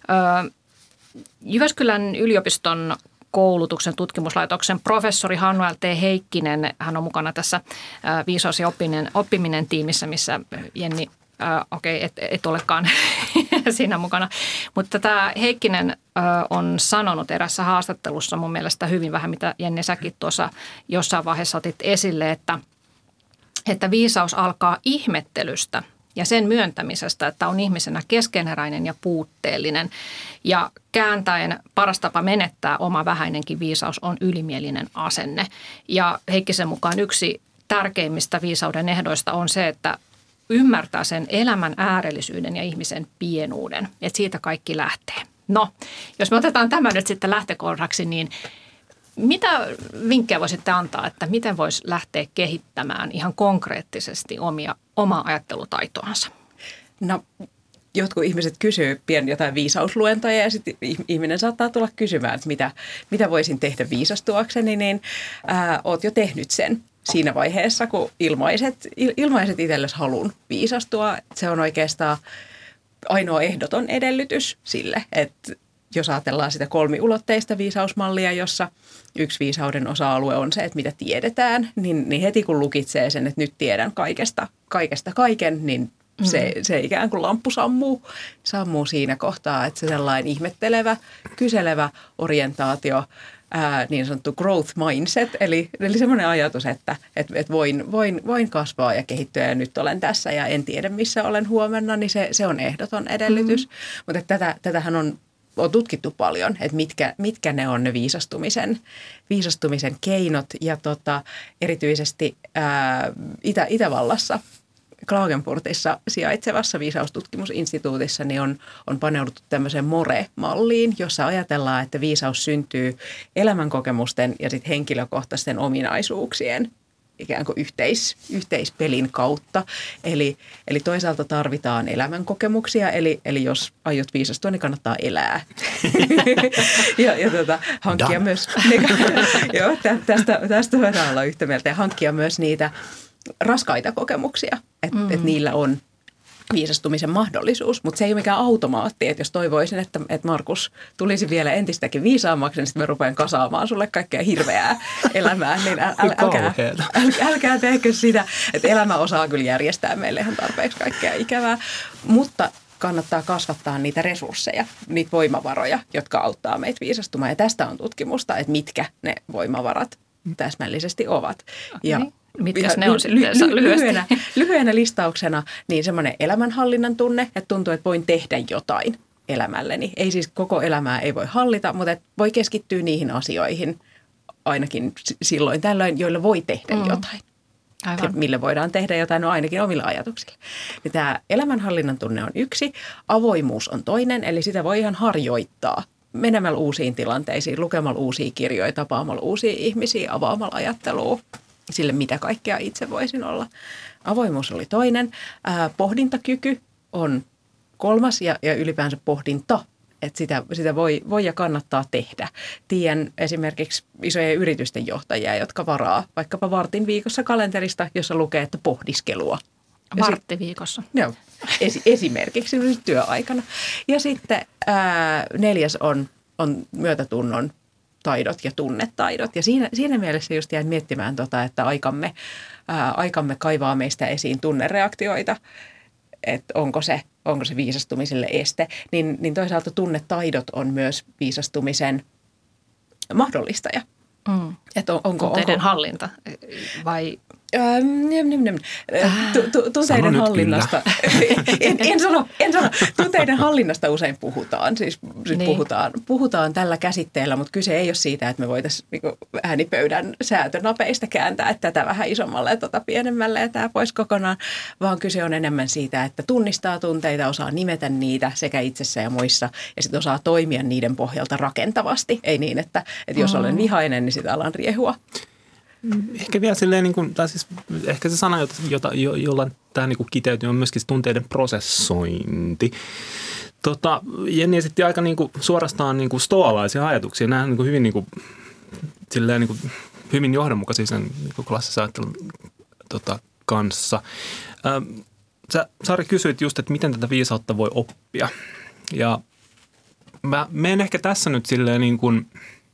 Jyväskylän yliopiston koulutuksen tutkimuslaitoksen professori Hannu L. Heikkinen, hän on mukana tässä Viisaus ja oppiminen, oppiminen tiimissä, missä Jenni Äh, okei, okay, et, et olekaan siinä mukana. Mutta tämä Heikkinen äh, on sanonut erässä haastattelussa mun mielestä hyvin vähän, mitä Jenni säkin tuossa jossain vaiheessa otit esille, että, että viisaus alkaa ihmettelystä ja sen myöntämisestä, että on ihmisenä keskeneräinen ja puutteellinen. Ja kääntäen paras tapa menettää oma vähäinenkin viisaus on ylimielinen asenne. Ja Heikkisen mukaan yksi tärkeimmistä viisauden ehdoista on se, että ymmärtää sen elämän äärellisyyden ja ihmisen pienuuden, että siitä kaikki lähtee. No, jos me otetaan tämä nyt sitten lähtökohdaksi, niin mitä vinkkejä voisitte antaa, että miten voisi lähteä kehittämään ihan konkreettisesti omia, omaa ajattelutaitoansa? No, jotkut ihmiset kysyy pian jotain viisausluentoja ja sitten ihminen saattaa tulla kysymään, että mitä, mitä voisin tehdä viisastuakseni, niin ää, oot jo tehnyt sen. Siinä vaiheessa, kun ilmaiset, ilmaiset itsellesi halun viisastua, se on oikeastaan ainoa ehdoton edellytys sille, että jos ajatellaan sitä kolmiulotteista viisausmallia, jossa yksi viisauden osa-alue on se, että mitä tiedetään, niin, niin heti kun lukitsee sen, että nyt tiedän kaikesta, kaikesta kaiken, niin se, se ikään kuin lamppu sammuu, sammuu siinä kohtaa, että se sellainen ihmettelevä, kyselevä orientaatio, ää, niin sanottu growth mindset, eli, eli semmoinen ajatus, että et, et voin, voin, voin kasvaa ja kehittyä ja nyt olen tässä ja en tiedä missä olen huomenna, niin se, se on ehdoton edellytys. Mm-hmm. Mutta tätä, tätähän on on tutkittu paljon, että mitkä, mitkä ne on ne viisastumisen, viisastumisen keinot ja tota, erityisesti ää, Itä, Itävallassa, Klagenfurtissa sijaitsevassa viisaustutkimusinstituutissa niin on, on paneuduttu tämmöiseen MORE-malliin, jossa ajatellaan, että viisaus syntyy elämänkokemusten ja sitten henkilökohtaisten ominaisuuksien ikään kuin yhteis, yhteispelin kautta. Eli, eli toisaalta tarvitaan elämänkokemuksia, eli, eli jos aiot viisastua, niin kannattaa elää. ja ja tota, hankkia Done. myös, ne, joo, tästä, tästä voidaan olla yhtä mieltä, ja hankkia myös niitä raskaita kokemuksia, että mm. et niillä on viisastumisen mahdollisuus, mutta se ei ole mikään automaatti, että jos toivoisin, että, että Markus tulisi vielä entistäkin viisaammaksi, niin sitten mä rupean kasaamaan sulle kaikkea hirveää elämää, niin äl, äl, älkää, äl, älkää tehkö sitä, että elämä osaa kyllä järjestää meille ihan tarpeeksi kaikkea ikävää, mutta kannattaa kasvattaa niitä resursseja, niitä voimavaroja, jotka auttaa meitä viisastumaan, ja tästä on tutkimusta, että mitkä ne voimavarat täsmällisesti ovat. Okay. Ja mitkä ne on sitten ly- ly- lyhyenä, lyhyenä listauksena niin semmoinen elämänhallinnan tunne, että tuntuu, että voin tehdä jotain elämälleni. Ei siis koko elämää ei voi hallita, mutta että voi keskittyä niihin asioihin ainakin silloin tällöin, joilla voi tehdä mm. jotain. Aivan. Ja mille voidaan tehdä jotain, no ainakin omilla ajatuksilla. Ja tämä elämänhallinnan tunne on yksi, avoimuus on toinen, eli sitä voi ihan harjoittaa menemällä uusiin tilanteisiin, lukemalla uusia kirjoja, tapaamalla uusia ihmisiä, avaamalla ajattelua sille, mitä kaikkea itse voisin olla. Avoimuus oli toinen. Ää, pohdintakyky on kolmas ja, ja ylipäänsä pohdinta, että sitä, sitä voi, voi ja kannattaa tehdä. Tiedän esimerkiksi isojen yritysten johtajia, jotka varaa vaikkapa vartin viikossa kalenterista, jossa lukee, että pohdiskelua. Vartti viikossa. Joo, esi- esimerkiksi työaikana. Ja sitten ää, neljäs on, on myötätunnon taidot ja tunnetaidot. Ja siinä, siinä mielessä just jäin miettimään, tota, että aikamme, ää, aikamme kaivaa meistä esiin tunnereaktioita, että onko se, onko se viisastumiselle este. Niin, niin toisaalta tunnetaidot on myös viisastumisen mahdollistaja. Mm. Että on, onko, tunteiden onko, hallinta vai? Tunteiden hallinnasta. en, en, sano, en sano. Tunteiden hallinnasta usein puhutaan. Siis, siis niin. puhutaan, puhutaan tällä käsitteellä, mutta kyse ei ole siitä, että me voitaisiin niin äänipöydän säätönapeista kääntää että tätä vähän isommalle ja tota pienemmälle ja tämä pois kokonaan, vaan kyse on enemmän siitä, että tunnistaa tunteita, osaa nimetä niitä sekä itsessä ja muissa ja sitten osaa toimia niiden pohjalta rakentavasti. Ei niin, että, että jos olen vihainen, niin sitä alan riehua. Ehkä vielä silleen, niin kuin, tai siis ehkä se sana, jota, jota, jo, jolla tämä niin kuin kiteytyy, on myöskin tunteiden prosessointi. Tota, Jenni esitti aika niin kuin, suorastaan niin kuin stoalaisia ajatuksia. Nämä on niin kuin, hyvin, niin kuin, silleen, niin kuin, hyvin johdonmukaisia sen niin klassisen ajattelun tota, kanssa. Ähm, sä, Sari, kysyit just, että miten tätä viisautta voi oppia. Ja mä menen ehkä tässä nyt silleen niin kuin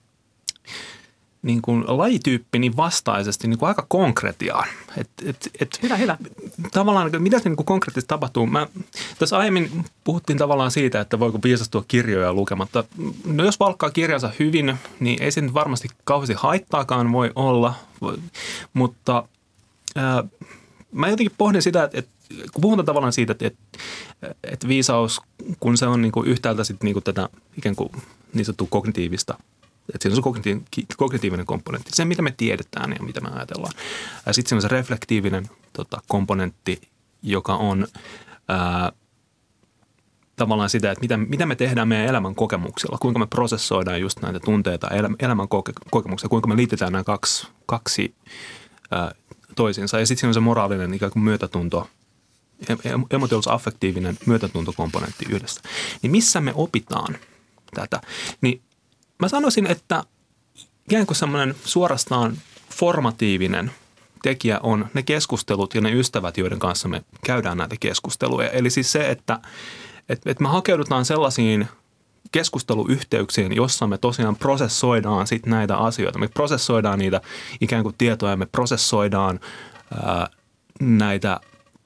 niin kuin lajityyppini vastaisesti niin kuin aika konkretiaan. Et, et, et, hyvä, hyvä. Tavallaan, mitä se niin kuin konkreettisesti tapahtuu? Mä, tässä aiemmin puhuttiin tavallaan siitä, että voiko viisastua kirjoja lukematta. No jos valkkaa kirjansa hyvin, niin ei se nyt varmasti kauheasti haittaakaan voi olla, voi, mutta ää, mä jotenkin pohdin sitä, että, että kun puhutaan tavallaan siitä, että, että, että viisaus, kun se on niin kuin yhtäältä sit niin kuin tätä ikään kuin niin sanottua kognitiivista, että siinä on se kognitiivinen komponentti, se mitä me tiedetään ja mitä me ajatellaan. Sitten siinä on se reflektiivinen tota, komponentti, joka on ää, tavallaan sitä, että mitä, mitä me tehdään meidän elämän kokemuksilla, kuinka me prosessoidaan just näitä tunteita, elämän koke- kokemuksia, kuinka me liitetään nämä kaksi, kaksi ää, toisiinsa. Ja sitten siinä on se moraalinen ikään kuin myötätunto, emotionaalis-affektiivinen myötätuntokomponentti yhdessä. Niin missä me opitaan tätä? Niin mä sanoisin, että ikään kuin semmoinen suorastaan formatiivinen tekijä on ne keskustelut ja ne ystävät, joiden kanssa me käydään näitä keskusteluja. Eli siis se, että, että, että me hakeudutaan sellaisiin keskusteluyhteyksiin, jossa me tosiaan prosessoidaan sit näitä asioita. Me prosessoidaan niitä ikään kuin tietoja, me prosessoidaan ää, näitä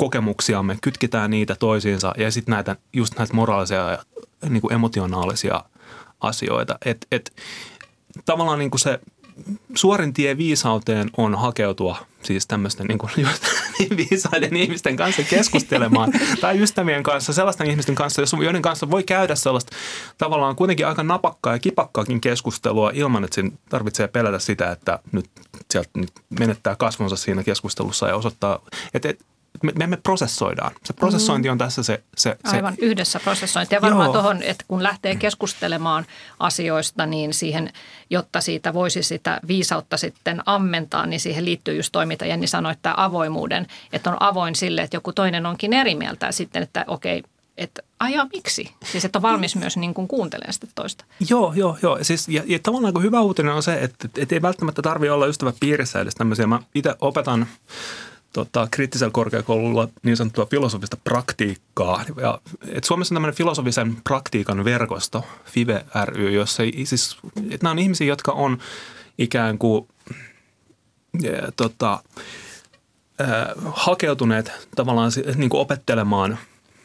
kokemuksiamme, kytketään niitä toisiinsa ja sitten näitä, just näitä moraalisia ja niin kuin emotionaalisia asioita. Et, et, tavallaan niin kuin se suorin tie viisauteen on hakeutua siis tämmöisten niin kuin just viisaiden ihmisten kanssa keskustelemaan tai ystävien kanssa, sellaisten ihmisten kanssa, joiden kanssa voi käydä sellaista tavallaan kuitenkin aika napakkaa ja kipakkaakin keskustelua ilman, että siinä tarvitsee pelätä sitä, että nyt sieltä nyt menettää kasvonsa siinä keskustelussa ja osoittaa, että, että me, me prosessoidaan. Se prosessointi on tässä se... se, se Aivan, yhdessä prosessointi. Ja varmaan tuohon, että kun lähtee keskustelemaan asioista, niin siihen, jotta siitä voisi sitä viisautta sitten ammentaa, niin siihen liittyy just toi, mitä Jenni sanoi, että avoimuuden, että on avoin sille, että joku toinen onkin eri mieltä ja sitten, että okei, että ajaa miksi? Siis että on valmis myös niin kuin kuuntelemaan sitä toista. Joo, joo, joo. Siis, ja, ja tavallaan kun hyvä uutinen on se, että, että ei välttämättä tarvitse olla ystävä piirissä edes tämmöisiä. Mä itse opetan Tota, kriittisellä korkeakoululla niin sanottua filosofista praktiikkaa. Ja, et Suomessa on tämmöinen filosofisen praktiikan verkosto, FIVE ry, jossa ei, siis, että nämä on ihmisiä, jotka on ikään kuin ja, tota, äh, hakeutuneet tavallaan niin kuin opettelemaan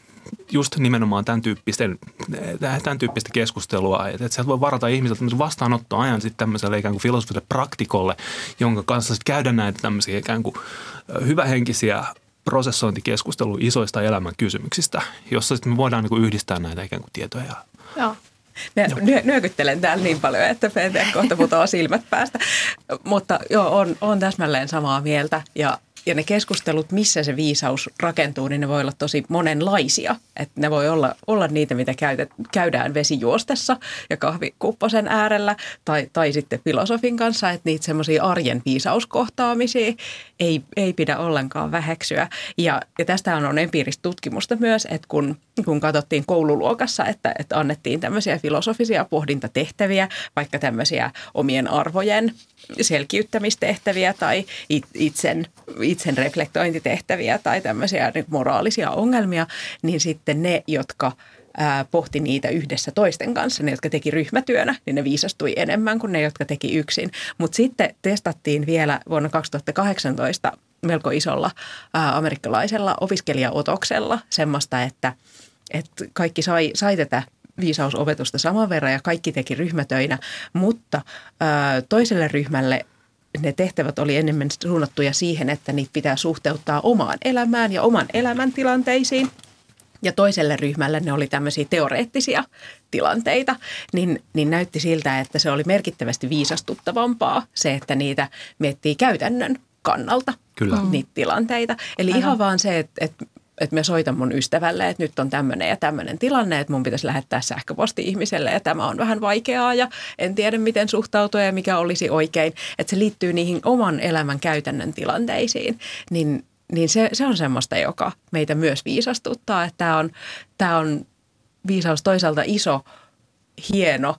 just nimenomaan tämän, tyyppisten, tämän tyyppistä keskustelua, että sieltä voi varata ihmisiltä vastaanottoajan sitten tämmöiselle ikään kuin filosofiselle praktikolle, jonka kanssa sitten käydä näitä tämmöisiä ikään kuin hyvähenkisiä prosessointikeskustelua isoista elämän kysymyksistä, jossa sitten me voidaan niin kuin yhdistää näitä ikään kuin tietoja. Joo. Nyö, nyökyttelen täällä niin paljon, että P T kohta putoaa silmät päästä, mutta joo, on, on täsmälleen samaa mieltä ja Ja ne keskustelut, missä se viisaus rakentuu, niin ne voi olla tosi monenlaisia. Että ne voi olla, olla niitä, mitä käytet, käydään vesijuostessa ja kahvikupposen äärellä tai, tai sitten filosofin kanssa. Että niitä semmoisia arjen viisauskohtaamisia ei, ei pidä ollenkaan väheksyä. Ja, ja tästä on empiiristä tutkimusta myös, että kun, kun katsottiin koululuokassa, että, että annettiin tämmöisiä filosofisia pohdintatehtäviä, vaikka tämmöisiä omien arvojen selkiyttämistehtäviä tai itsen, itsen reflektointitehtäviä tai tämmöisiä moraalisia ongelmia, niin sitten ne, jotka ää, pohti niitä yhdessä toisten kanssa, ne, jotka teki ryhmätyönä, niin ne viisastui enemmän kuin ne, jotka teki yksin. Mutta sitten testattiin vielä vuonna kaksituhattakahdeksantoista melko isolla ää, amerikkalaisella opiskelijaotoksella semmoista, että, että kaikki sai, sai tätä viisausopetusta saman verran ja kaikki teki ryhmätöinä, mutta ää, toiselle ryhmälle ne tehtävät oli enemmän suunnattuja siihen, että niitä pitää suhteuttaa omaan elämään ja oman elämän tilanteisiin. Ja toiselle ryhmälle ne oli tämmöisiä teoreettisia tilanteita, niin, niin näytti siltä, että se oli merkittävästi viisastuttavampaa se, että niitä miettii käytännön kannalta, Kyllä. niitä tilanteita. Eli Aivan. ihan vaan se, että, että että mä soitan mun ystävälle, että nyt on tämmöinen ja tämmöinen tilanne, että mun pitäisi lähettää sähköposti ihmiselle ja tämä on vähän vaikeaa ja en tiedä miten suhtautua ja mikä olisi oikein. Että se liittyy niihin oman elämän käytännön tilanteisiin, niin, niin se, se on semmoista, joka meitä myös viisastuttaa. Että tämä on, tämä on viisaus toisaalta iso, hieno,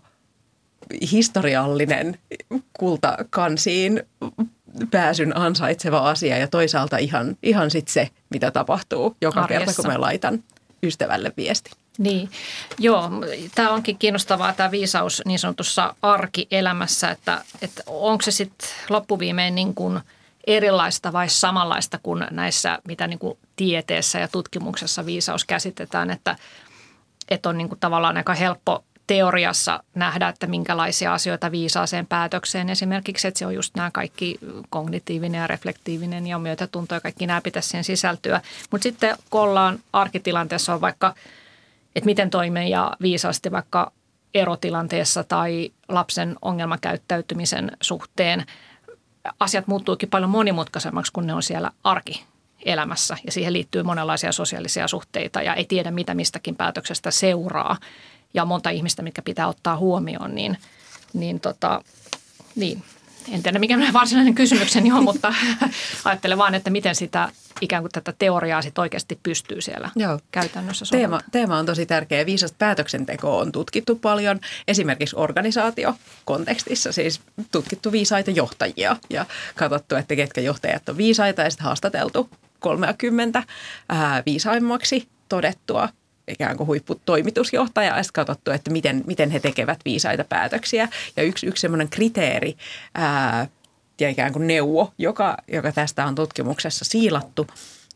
historiallinen kultakansiin pääsyn ansaitseva asia ja toisaalta ihan, ihan sitten se, mitä tapahtuu joka Arjessa. Kerta, kun mä laitan ystävälle viesti. Niin, joo. Tämä onkin kiinnostavaa tämä viisaus niin sanotussa arkielämässä, että, että onko se sitten loppuviimein niin kuin erilaista vai samanlaista kuin näissä, mitä niin kuin tieteessä ja tutkimuksessa viisaus käsitetään, että, että on niin kuin tavallaan aika helppo teoriassa nähdä, että minkälaisia asioita viisaaseen päätökseen esimerkiksi, että se on just nämä kaikki kognitiivinen ja reflektiivinen ja myötätunto ja kaikki nämä pitäisi siihen sisältyä. Mutta sitten kun ollaan arkitilanteessa on vaikka, että miten toimii ja viisaasti vaikka erotilanteessa tai lapsen ongelmakäyttäytymisen suhteen, asiat muuttuukin paljon monimutkaisemmaksi, kun ne on siellä arkielämässä ja siihen liittyy monenlaisia sosiaalisia suhteita ja ei tiedä, mitä mistäkin päätöksestä seuraa. Ja monta ihmistä, mitkä pitää ottaa huomioon, niin, niin, tota, niin. En tiedä, mikä on varsinainen kysymykseni on, mutta ajattelen vaan, että miten sitä ikään kuin tätä teoriaa sit oikeasti pystyy siellä Joo. käytännössä soveltamaan. Teema, teema on tosi tärkeä. Viisasta päätöksentekoa on tutkittu paljon, esimerkiksi organisaatiokontekstissa, siis tutkittu viisaita johtajia ja katsottu, että ketkä johtajat on viisaita ja sitten haastateltu kolmekymmentä ää, viisaimmaksi todettua ikään kuin huipputoimitusjohtaja ja sitten katsottu, että miten, miten he tekevät viisaita päätöksiä. Ja yksi, yksi semmoinen kriteeri ää, ja ikään kuin neuvo, joka, joka tästä on tutkimuksessa siilattu,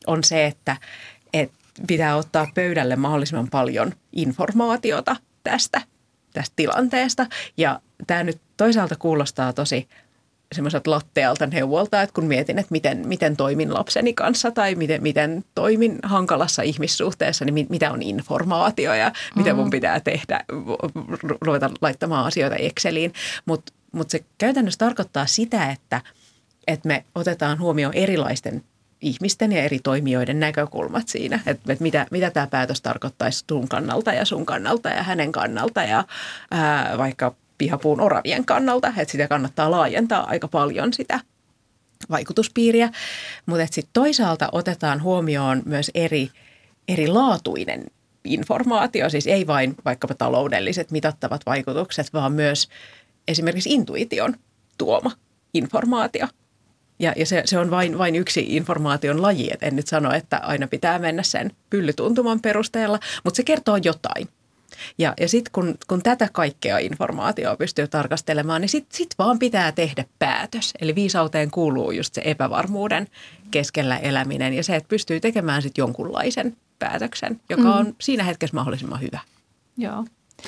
on se, että, että pitää ottaa pöydälle mahdollisimman paljon informaatiota tästä, tästä tilanteesta. Ja tämä nyt toisaalta kuulostaa tosi semmoiselta lattealta neuvolta, että kun mietin, että miten, miten toimin lapseni kanssa tai miten, miten toimin hankalassa ihmissuhteessa, niin mitä on informaatio ja mm-hmm. mitä mun pitää tehdä, ruveta laittamaan asioita Exceliin. Mutta mut se käytännössä tarkoittaa sitä, että, että me otetaan huomioon erilaisten ihmisten ja eri toimijoiden näkökulmat siinä, että, että mitä, mitä tämä päätös tarkoittaisi sun kannalta ja sun kannalta ja hänen kannalta ja ää, vaikka pihapuun oravien kannalta, että sitä kannattaa laajentaa aika paljon sitä vaikutuspiiriä, mutta sitten toisaalta otetaan huomioon myös eri, erilaatuinen informaatio, siis ei vain vaikkapa taloudelliset mitattavat vaikutukset, vaan myös esimerkiksi intuition tuoma informaatio. Ja, ja se, se on vain, vain yksi informaation laji, et en nyt sano, että aina pitää mennä sen pyllytuntuman perusteella, mutta se kertoo jotain. Ja, ja sitten kun, kun tätä kaikkea informaatiota pystyy tarkastelemaan, niin sitten sit vaan pitää tehdä päätös. Eli viisauteen kuuluu just se epävarmuuden keskellä eläminen ja se, että pystyy tekemään sitten jonkunlaisen päätöksen, joka on mm. siinä hetkessä mahdollisimman hyvä. Joo.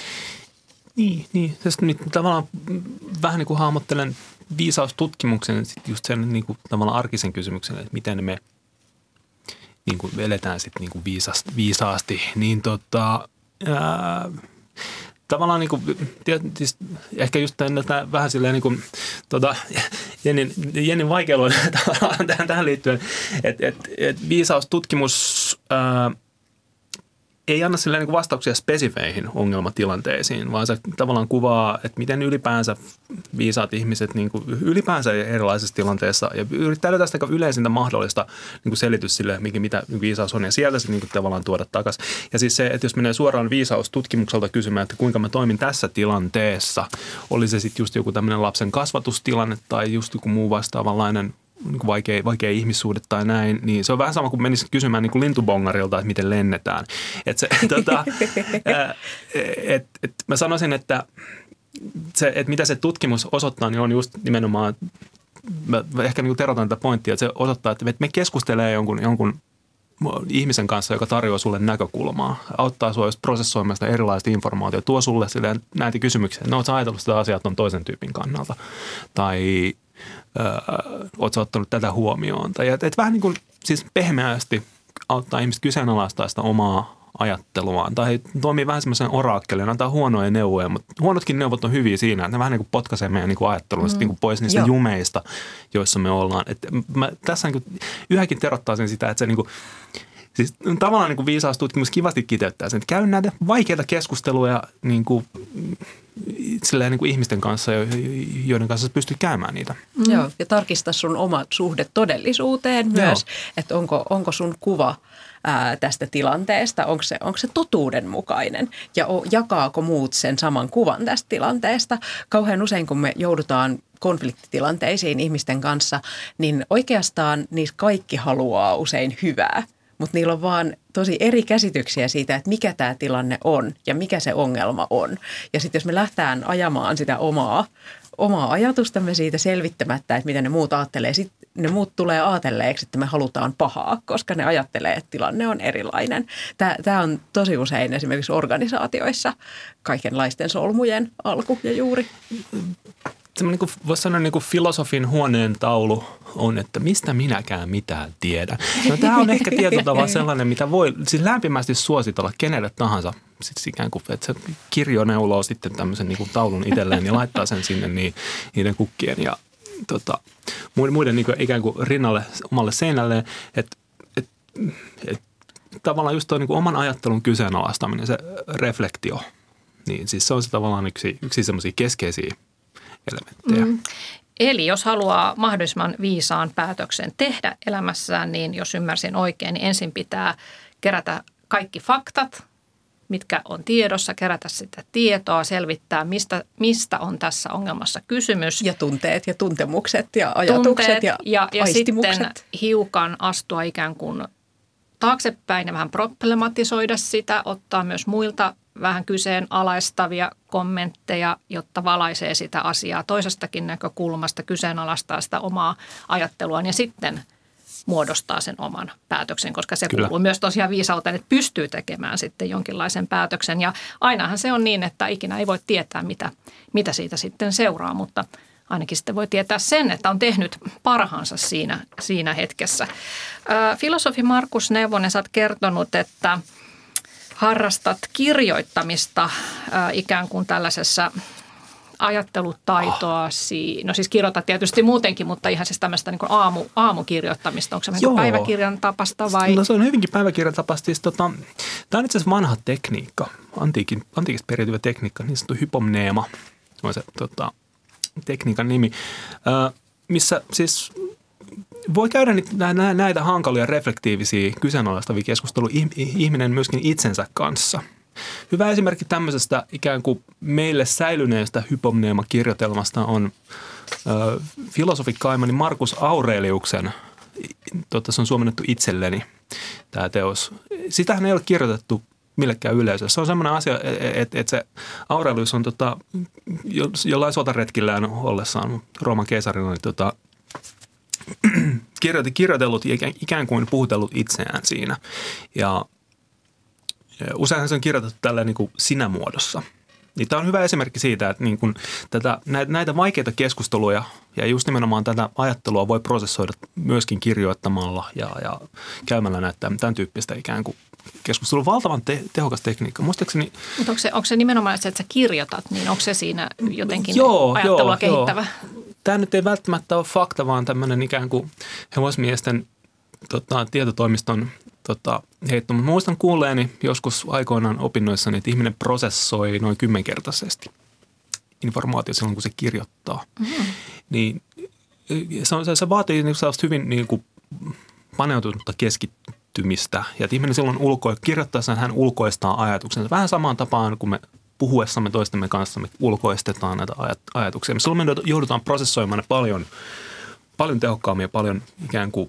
Niin, niin. Tästä nyt tavallaan vähän niin kuin hahmottelen viisaustutkimuksen just sen niin kuin tavallaan arkisen kysymyksen, että miten me niin kuin eletään sitten niin kuin viisasti, viisaasti, niin tota, ää, tavallaan niin kuin, siis ehkä just tämän, vähän silleen niin kuin tota, Jennin, Jennin vaikeiluun tavallaan tähän, tähän liittyen, että et, et viisaustutkimus ää, ei anna silleen niin kuin vastauksia spesifeihin ongelmatilanteisiin, vaan se tavallaan kuvaa, että miten ylipäänsä viisaat ihmiset niin kuin ylipäänsä erilaisissa tilanteissa ja yrittää löytää sitä yleisintä mahdollista niin kuin selitys sille, mikä, mitä viisaus on ja sieltä se niin kuin tavallaan tuoda takaisin. Ja siis se, että jos menee suoraan viisaustutkimukselta kysymään, että kuinka mä toimin tässä tilanteessa, oli se sitten just joku tämmöinen lapsen kasvatustilanne tai just joku muu vastaavanlainen niin vaikea, vaikea ihmissuhde tai näin, niin se on vähän sama kuin menisi kysymään niin kuin lintubongarilta, että miten lennetään. Et se, tota, ää, et, et mä sanoisin, että, se, että mitä se tutkimus osoittaa, niin on just nimenomaan, mä ehkä niin kuin terotan tätä pointtia, että se osoittaa, että me keskustelee jonkun, jonkun ihmisen kanssa, joka tarjoaa sulle näkökulmaa, auttaa sinua just prosessoimaan sitä erilaista informaatiota, tuo sulle silleen näitä kysymyksiä, no oletko ajatellut sitä asiaa on toisen tyypin kannalta, tai Öö, oletko ottanut tätä huomioon. Tai että et vähän niin kuin siis pehmeästi auttaa ihmistä kyseenalaistaa sitä omaa ajatteluaan. Tai toimii vähän semmoisen oraakkelina, antaa huonoja neuvoja, mutta huonotkin neuvot on hyviä siinä, että ne vähän niin kuin potkaisee meidän niin kuin ajattelua mm. niin kuin pois niistä Joo. jumeista, joissa me ollaan. Et mä tässä niin kuin yhäkin terottaisin sitä, että se niin kuin siis tavallaan niin kuin viisaustutkimus kivasti kiteyttää sen, että käy näitä vaikeita keskusteluja niin kuin, silleen, niin kuin ihmisten kanssa, joiden kanssa pystyt käymään niitä. Mm. Joo, ja tarkista sun oma suhde todellisuuteen myös, Joo. että onko, onko sun kuva ää, tästä tilanteesta, onko se, onko se totuudenmukainen ja o, jakaako muut sen saman kuvan tästä tilanteesta. Kauhean usein, kun me joudutaan konfliktitilanteisiin ihmisten kanssa, niin oikeastaan niissä kaikki haluaa usein hyvää. Mutta niillä on vaan tosi eri käsityksiä siitä, että mikä tämä tilanne on ja mikä se ongelma on. Ja sitten jos me lähtään ajamaan sitä omaa, omaa ajatustamme siitä selvittämättä, että mitä ne muut ajattelee, sitten ne muut tulee ajatelleeksi, että me halutaan pahaa, koska ne ajattelee, että tilanne on erilainen. Tämä on tosi usein esimerkiksi organisaatioissa kaikenlaisten solmujen alku ja juuri. Semmoinen, niin kuin voisi sanoa, niin kuin filosofin huoneen taulu on, että mistä minäkään mitään tiedän. No, tämä on ehkä tietyllä tavalla sellainen, mitä voi siis lämpimästi suositella kenelle tahansa. Siis ikään kuin, että se kirjo neuloo sitten tämmöisen niin kuin taulun itselleen ja laittaa sen sinne niin, niiden kukkien ja tota, muiden niin kuin, ikään kuin rinnalle omalle seinälleen. Että et, et, tavallaan just tuo niin kuin oman ajattelun kyseenalaistaminen, se reflektio, niin siis se on se tavallaan yksi, yksi semmoisia keskeisiä elementtejä. Mm. Eli jos haluaa mahdollisimman viisaan päätöksen tehdä elämässään, niin jos ymmärsin oikein, niin ensin pitää kerätä kaikki faktat, mitkä on tiedossa, kerätä sitä tietoa, selvittää, mistä, mistä on tässä ongelmassa kysymys. Ja tunteet ja tuntemukset ja ajatukset tunteet, ja, ja, ja sitten hiukan astua ikään kuin taaksepäin ja vähän problematisoida sitä, ottaa myös muilta vähän kyseenalaistavia kommentteja, jotta valaisee sitä asiaa toisestakin näkökulmasta, kyseenalaistaa sitä omaa ajatteluaan ja sitten muodostaa sen oman päätöksen, koska se Kyllä. kuuluu myös tosiaan viisauteen, että pystyy tekemään sitten jonkinlaisen päätöksen. Ja ainahan se on niin, että ikinä ei voi tietää, mitä, mitä siitä sitten seuraa, mutta ainakin sitten voi tietää sen, että on tehnyt parhaansa siinä, siinä hetkessä. Ää, filosofi Markus Neuvonen, sä oot kertonut, että harrastat kirjoittamista ää, ikään kuin tällaisessa ajattelutaitoa. No siis kirjoitat tietysti muutenkin, mutta ihan siis tämmöistä niin kuin aamu, aamukirjoittamista. Onko se niin päiväkirjan tapasta vai? No se on hyvinkin päiväkirjan tapasta. Siis, tota, tämä on itse asiassa vanha tekniikka, antiikin, antiikista periytyvä tekniikka, niin sanottu hypomneema on se tota, tekniikan nimi, äh, missä siis voi käydä näitä, näitä hankalia reflektiivisia kyseenalaistavia keskusteluja ihminen myöskin itsensä kanssa. Hyvä esimerkki tämmöisestä ikään kuin meille säilyneestä hypomneema-kirjoitelmasta on ö, filosofikkaimani Markus Aureliuksen, tota, se on suomennettu Itselleni, tämä teos. Sitähän ei ole kirjoitettu millekään yleisölle. Se on semmoinen asia, että et se Aurelius on tota, jollain sotaretkillään ollessaan Rooman keisarina, niin tota, kirjoitellut ja ikään kuin puhutellut itseään siinä. Ja useinhan se on kirjoitettu tällä niin kuin sinä-muodossa. Niin tämä on hyvä esimerkki siitä, että niin kuin tätä, näitä vaikeita keskusteluja ja just nimenomaan tätä ajattelua voi prosessoida myöskin kirjoittamalla ja, ja käymällä näitä tämän tyyppistä ikään kuin keskustelua. Valtavan te, tehokas tekniikka. Muistaakseni... Mutta onko se, onko se nimenomaan se, että sä kirjoitat, niin onko se siinä jotenkin joo, ajattelua joo, kehittävä? Joo. Tämä nyt ei välttämättä ole fakta, vaan tämmöinen ikään kuin hevosmiesten tota, tietotoimiston tota, heitto. Mutta muistan kuulleeni joskus aikoinaan opinnoissani, että ihminen prosessoi noin kymmenkertaisesti informaatio silloin, kun se kirjoittaa. Mm-hmm. Niin se, on, se vaatii niin hyvin niin kuin paneutunutta keskittymistä. Ja että ihminen silloin ulko, kirjoittaessaan hän ulkoistaa ajatuksensa. Vähän samaan tapaan, kun me puhuessamme toistemme kanssa me ulkoistetaan näitä ajatuksia. Silloin me joudutaan prosessoimaan ne paljon, paljon tehokkaammin ja paljon ikään kuin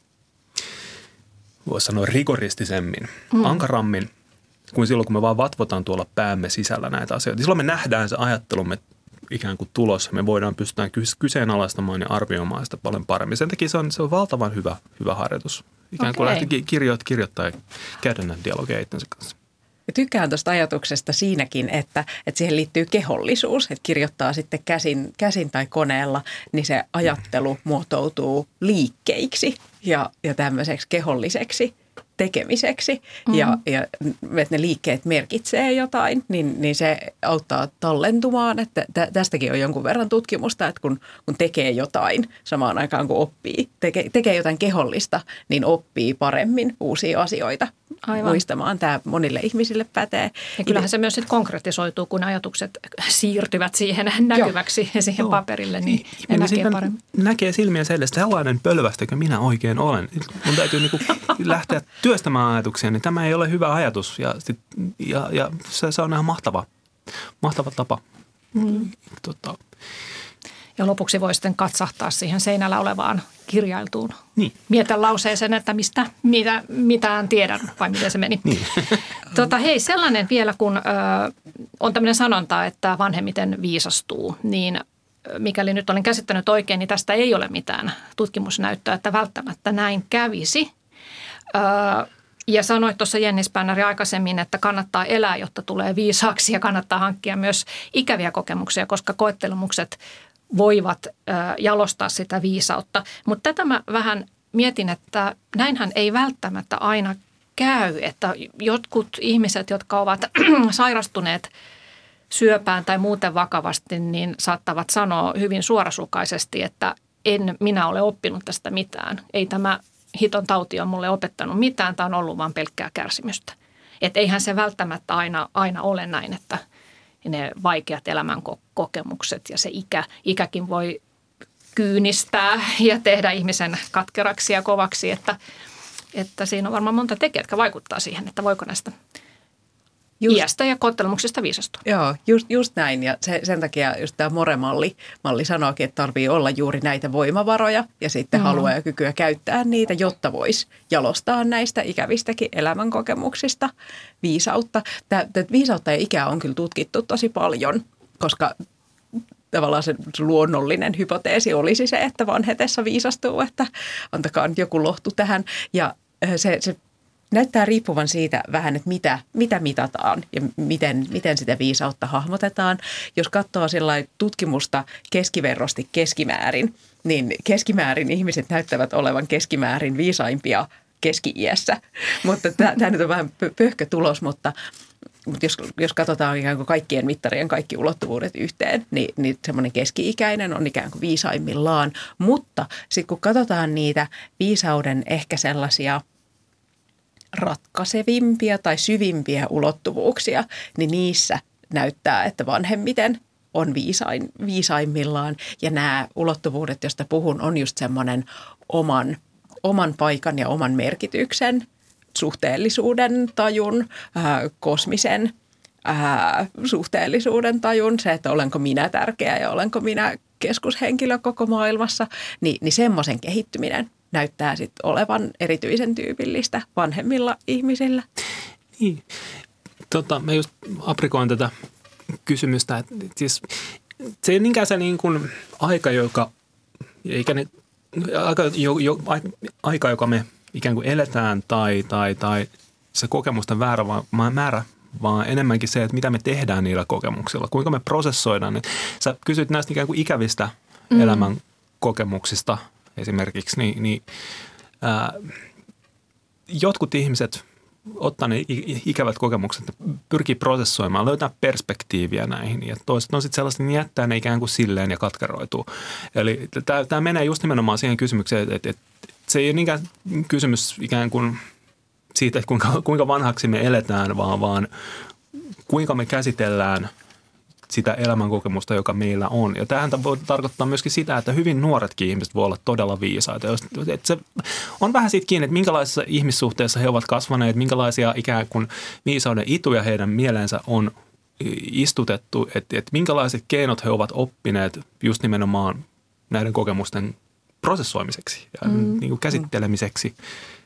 voisi sanoa rigoristisemmin, mm. ankarammin kuin silloin, kun me vaan vatvotaan tuolla päämme sisällä näitä asioita. Silloin me nähdään se ajattelumme ikään kuin tulos. Me voidaan pystyä kyseenalaistamaan ja arvioimaan sitä paljon paremmin. Sen takia se on, se on valtavan hyvä, hyvä harjoitus. Ikään okay. kuin lähteä kirjoittaa, kirjoittaa ja käydä näitä dialogeja itsensä kanssa. Ja tykkään tuosta ajatuksesta siinäkin, että, että siihen liittyy kehollisuus, että kirjoittaa sitten käsin, käsin tai koneella, niin se ajattelu muotoutuu liikkeiksi ja, ja tämmöiseksi keholliseksi tekemiseksi. Mm-hmm. Ja, ja että ne liikkeet merkitsee jotain, niin, niin se auttaa tallentumaan. Että tästäkin on jonkun verran tutkimusta, että kun, kun tekee jotain samaan aikaan kuin oppii, teke, tekee jotain kehollista, niin oppii paremmin uusia asioita. Aivan. Muistamaan. Tämä monille ihmisille pätee. Ja kyllähän se myös sitten konkretisoituu, kun ajatukset siirtyvät siihen näkyväksi Joo. ja siihen Joo. paperille, niin ne näkee paremmin. Näkee silmiä sellaista, sellainen pölvästäkö minä oikein olen. Mun täytyy niinku lähteä työstämään ajatuksia, niin tämä ei ole hyvä ajatus. Ja, sit, ja, ja se, se on ihan mahtava, mahtava tapa. Mm. Tota. Ja lopuksi voi sitten katsahtaa siihen seinällä olevaan kirjailtuun. Niin. Mietin lauseeseen, että mistä, mitä, mitään tiedän, vai miten se meni. Niin. Tota, hei, sellainen vielä, kun ö, on tämmöinen sanonta, että vanhemmiten viisastuu, niin mikäli nyt olen käsittänyt oikein, niin tästä ei ole mitään tutkimusnäyttöä, että välttämättä näin kävisi. Ö, ja sanoit tuossa Jenni Spännäri aikaisemmin, että kannattaa elää, jotta tulee viisaaksi ja kannattaa hankkia myös ikäviä kokemuksia, koska koettelemukset voivat jalostaa sitä viisautta. Mutta tätä mä vähän mietin, että näinhän ei välttämättä aina käy, että jotkut ihmiset, jotka ovat sairastuneet syöpään tai muuten vakavasti, niin saattavat sanoa hyvin suorasukaisesti, että en minä ole oppinut tästä mitään. Ei tämä hiton tauti ole mulle opettanut mitään, tämä on ollut vaan pelkkää kärsimystä. Että eihän se välttämättä aina, aina ole näin, että ne vaikeat elämän kokemukset ja se ikä, ikäkin voi kyynistää ja tehdä ihmisen katkeraksi ja kovaksi, että, että siinä on varmaan monta tekijää, jotka vaikuttaa siihen, että voiko näistä just, iästä ja koettelemuksista viisastua. Joo, just, just näin ja se, sen takia just tämä More-malli malli sanookin, että tarvii olla juuri näitä voimavaroja ja sitten mm. halua ja kykyä käyttää niitä, jotta voisi jalostaa näistä ikävistäkin elämänkokemuksista viisautta. Tämä, tämä viisautta ja ikää on kyllä tutkittu tosi paljon, koska tavallaan se luonnollinen hypoteesi olisi se, että vanhetessa viisastuu, että antakaa nyt joku lohtu tähän. Ja se, se näyttää riippuvan siitä vähän, että mitä, mitä mitataan ja miten, miten sitä viisautta hahmotetaan. Jos katsoo sellainen tutkimusta keskiverrosti keskimäärin, niin keskimäärin ihmiset näyttävät olevan keskimäärin viisaimpia keski-iässä. Mutta tämä nyt on vähän pöhkö tulos, mutta, mutta jos, jos katsotaan ikään kuin kaikkien mittarien kaikki ulottuvuudet yhteen, niin, niin semmoinen keski-ikäinen on ikään kuin viisaimmillaan. Mutta sitten kun katsotaan niitä viisauden ehkä sellaisia ratkaisevimpia tai syvimpiä ulottuvuuksia, niin niissä näyttää, että vanhemmiten on viisain, viisaimmillaan. Ja nämä ulottuvuudet, joista puhun, on just semmoinen oman, oman paikan ja oman merkityksen, suhteellisuuden tajun, ää, kosmisen ää, suhteellisuuden tajun, se, että olenko minä tärkeä ja olenko minä keskushenkilö koko maailmassa, niin, niin semmoisen kehittyminen näyttää sitten olevan erityisen tyypillistä vanhemmilla ihmisillä. Niin. Tota, mä just aprikoin tätä kysymystä, että siis se ei niinkään se niin kuin aika, joka, eikä ne, aika, jo, jo, aika, joka me ikään kuin eletään tai, tai, tai se kokemusten väärä, vaan, määrä, vaan enemmänkin se, että mitä me tehdään niillä kokemuksilla, kuinka me prosessoidaan. Sä kysyt näistä ikään kuin ikävistä mm. elämän kokemuksista esimerkiksi, niin, niin ää, jotkut ihmiset ottaa ne ikävät kokemukset, pyrkii prosessoimaan, löytää perspektiiviä näihin. Ja toiset on sitten sellaista, niin jättää ne ikään kuin silleen ja katkeroituu. Eli tämä menee just nimenomaan siihen kysymykseen, että, että se ei ole niinkään kysymys ikään kuin siitä, että kuinka, kuinka vanhaksi me eletään, vaan, vaan kuinka me käsitellään sitä elämänkokemusta, joka meillä on. Ja tämähän voi tarkoittaa myöskin sitä, että hyvin nuoretkin ihmiset voi olla todella viisaita. Että se on vähän siitä kiinni, että minkälaisissa ihmissuhteissa he ovat kasvaneet, minkälaisia ikään kuin viisauden ituja heidän mieleensä on istutettu, että, että minkälaiset keinot he ovat oppineet just nimenomaan näiden kokemusten prosessoimiseksi ja mm. niin kuin käsittelemiseksi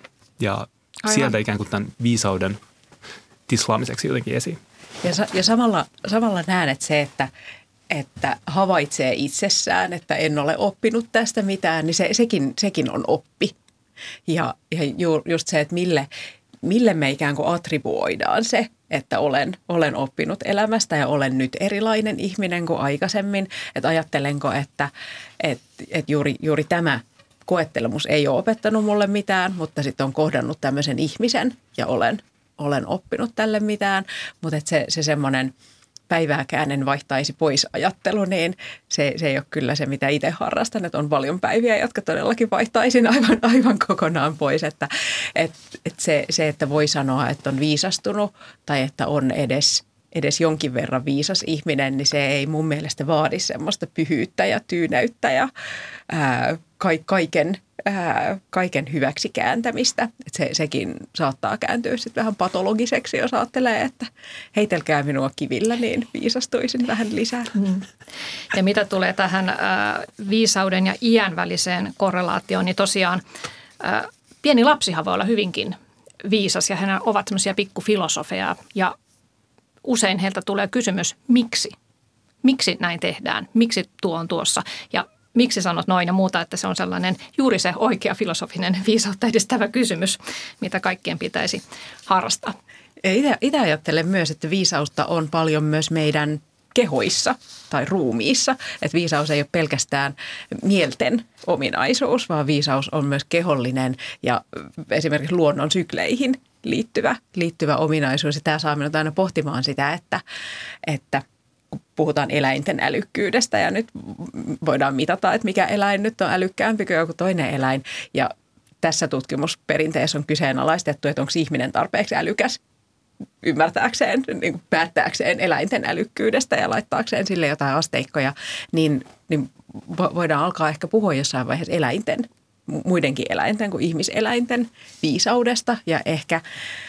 ja Aivan. sieltä ikään kuin tämän viisauden tislaamiseksi jotenkin esiin. Ja, ja samalla, samalla näen, että se, että, että havaitsee itsessään, että en ole oppinut tästä mitään, niin se, sekin, sekin on oppi. Ja, ja ju, just se, että mille, mille me ikään kuin attribuoidaan se, että olen, olen oppinut elämästä ja olen nyt erilainen ihminen kuin aikaisemmin. Että ajattelenko, että, että, että juuri, juuri tämä koettelemus ei ole opettanut mulle mitään, mutta sitten on kohdannut tämmöisen ihmisen ja olen olen oppinut tälle mitään, mutta että se, se semmoinen päivääkään en vaihtaisi pois ajattelu, niin se, se ei ole kyllä se, mitä itse harrastan. Että on paljon päiviä, jotka todellakin vaihtaisin aivan, aivan kokonaan pois. Että et, et se, se, että voi sanoa, että on viisastunut tai että on edes, edes jonkin verran viisas ihminen, niin se ei mun mielestä vaadi semmoista pyhyyttä ja tyyneyttä ja ää, ka- kaiken Ää, kaiken hyväksi kääntämistä. Se, sekin saattaa kääntyä sitten vähän patologiseksi, jos ajattelee, että heitelkää minua kivillä, niin viisastuisin vähän lisää. Mm. Ja mitä tulee tähän ää, viisauden ja iän väliseen korrelaatioon, niin tosiaan ää, pieni lapsihan voi olla hyvinkin viisas ja he ovat semmoisia pikkufilosofeja ja usein heiltä tulee kysymys, miksi? Miksi näin tehdään? Miksi tuo on tuossa? Ja miksi sanot noin ja muuta, että se on sellainen juuri se oikea filosofinen viisautta edistävä kysymys, mitä kaikkien pitäisi harrastaa. Itse ajattelen myös, että viisautta on paljon myös meidän kehoissa tai ruumiissa. Että viisaus ei ole pelkästään mielten ominaisuus, vaan viisaus on myös kehollinen ja esimerkiksi luonnon sykleihin liittyvä, liittyvä ominaisuus. Ja tämä saa minut aina pohtimaan sitä, että, että kun puhutaan eläinten älykkyydestä ja nyt voidaan mitata, että mikä eläin nyt on älykkäämpi kuin joku toinen eläin. Ja tässä tutkimusperinteessä on kyseenalaistettu, että onko ihminen tarpeeksi älykäs ymmärtääkseen, niin kuin päättääkseen eläinten älykkyydestä ja laittaakseen sille jotain asteikkoja, niin, niin voidaan alkaa ehkä puhua jossain vaiheessa eläinten, muidenkin eläinten kuin ihmiseläinten viisaudesta. Ja ehkä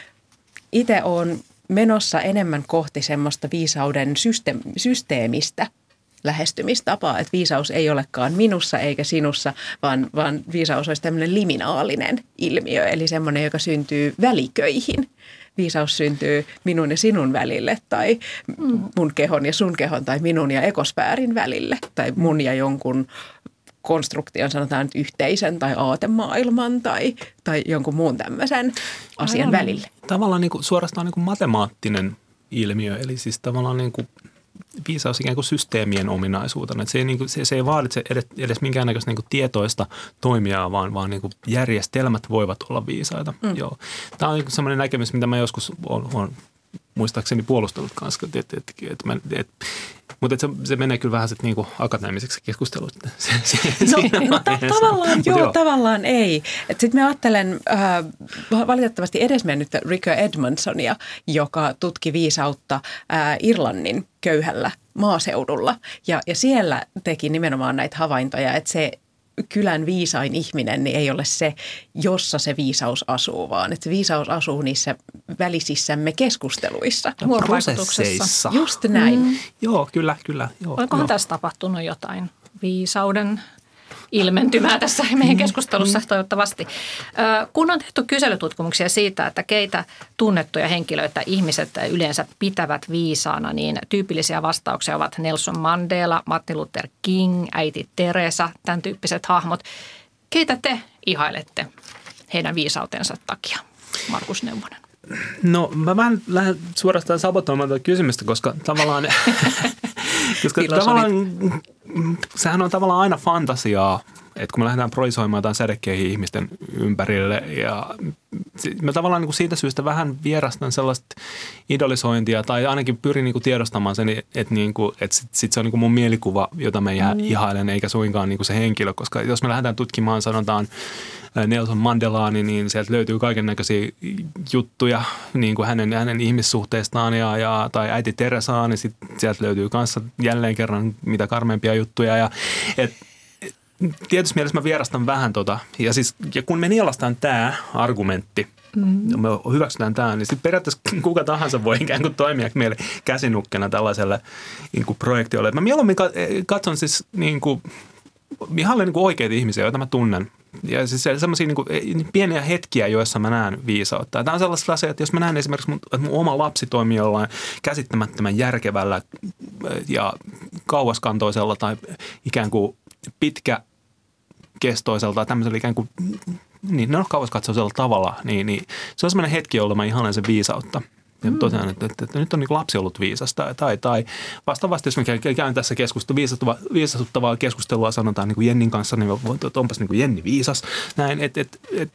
itse olen menossa enemmän kohti semmoista viisauden systeemistä lähestymistapa, että viisaus ei olekaan minussa eikä sinussa, vaan, vaan viisaus olisi tämmöinen liminaalinen ilmiö, eli semmoinen, joka syntyy väliköihin. Viisaus syntyy minun ja sinun välille tai mun kehon ja sun kehon tai minun ja ekosfäärin välille tai mun ja jonkun konstruktion, sanotaan nyt yhteisen tai aatemaailman tai, tai jonkun muun tämmöisen asian Aivan. välille. Tavallaan niin kuin, suorastaan niin kuin matemaattinen ilmiö, eli siis tavallaan niin kuin viisaus ikään kuin systeemien ominaisuutena. Se ei, niin kuin, se, se ei vaaditse edes, edes minkäännäköistä niin kuin tietoista toimijaa, vaan, vaan niin kuin järjestelmät voivat olla viisaita. Mm. Joo. Tämä on niin sellainen näkemys, mitä mä joskus olen muistaakseni puolustellut kanssa. Et, et, et, et, et, mutta se, se menee kyllä vähän niin kuin akateemiseksi keskusteluun. No, no ta- tavallaan joo, joo, tavallaan ei. Sitten mä ajattelen äh, valitettavasti edesmennyttä Rico Edmondsonia, joka tutki viisautta äh, Irlannin köyhällä maaseudulla. Ja, ja siellä teki nimenomaan näitä havaintoja, että se kylän viisain ihminen niin ei ole se, jossa se viisaus asuu, vaan että se viisaus asuu niissä välisissämme keskusteluissa. Vuorovaikutuksessa. Just näin. Mm. Joo, kyllä, kyllä. Joo, Olikohan joo. tässä tapahtunut jotain viisauden ilmentymää tässä meidän keskustelussa toivottavasti. Kun on tehty kyselytutkimuksia siitä, että keitä tunnettuja henkilöitä ihmiset yleensä pitävät viisaana, niin tyypillisiä vastauksia ovat Nelson Mandela, Martin Luther King, äiti Teresa, tämän tyyppiset hahmot. Keitä te ihailette heidän viisautensa takia, Markus Neuvonen? No mä vähän lähden suorastaan sabotoimaan tuota kysymystä, koska tavallaan, koska tavallaan sehän on tavallaan aina fantasiaa, että kun me lähdetään projisoimaan jotain sädekeihin ihmisten ympärille ja mä tavallaan niin kuin siitä syystä vähän vierastan sellaista idolisointia tai ainakin pyrin niin kuin tiedostamaan sen, että, niin kuin, että sit, sit se on niin kuin mun mielikuva, jota mä mm. ihailen eikä suinkaan niin kuin se henkilö, koska jos me lähdetään tutkimaan sanotaan Nelson Mandelaa, niin sieltä löytyy kaikennäköisiä juttuja niin kuin hänen, hänen ihmissuhteistaan ja, ja, tai äiti Teresaan, niin sit sieltä löytyy kanssa jälleen kerran mitä karmeimpia juttuja. Ja, et, tietysti mielessä mä vierastan vähän tota. Ja, siis, ja kun me nielastaan tämä argumentti, mm-hmm. me hyväksytään tämä, niin sitten periaatteessa kuka tahansa voi ikään kuin toimia meille käsinukkena tällaiselle niin kuin projektiolle. Mä mieluummin katson siis niin kuin, ihan niin kuin oikeita ihmisiä, joita mä tunnen. Ja siis sellaisia niin kuin pieniä hetkiä, joissa mä näen viisautta. Tämä on sellaista asiaa, että jos mä näen esimerkiksi, mun, että mun oma lapsi toimii jollain käsittämättömän järkevällä ja kauaskantoisella tai ikään kuin pitkäkestoisella tai tämmöisellä ikään kuin niin, no, kauaskatsoisella tavalla, niin, niin se on sellainen hetki, jolla mä ihailen sen viisautta. Ja totean, että, että, että nyt on niin lapsi ollut viisasta. Tai, tai vastaavasti, jos mä käyn tässä keskustelua, viisastuttavaa keskustelua, sanotaan niin kuin Jennin kanssa, niin onpas niin kuin Jenni viisas. Näin, et, et, et,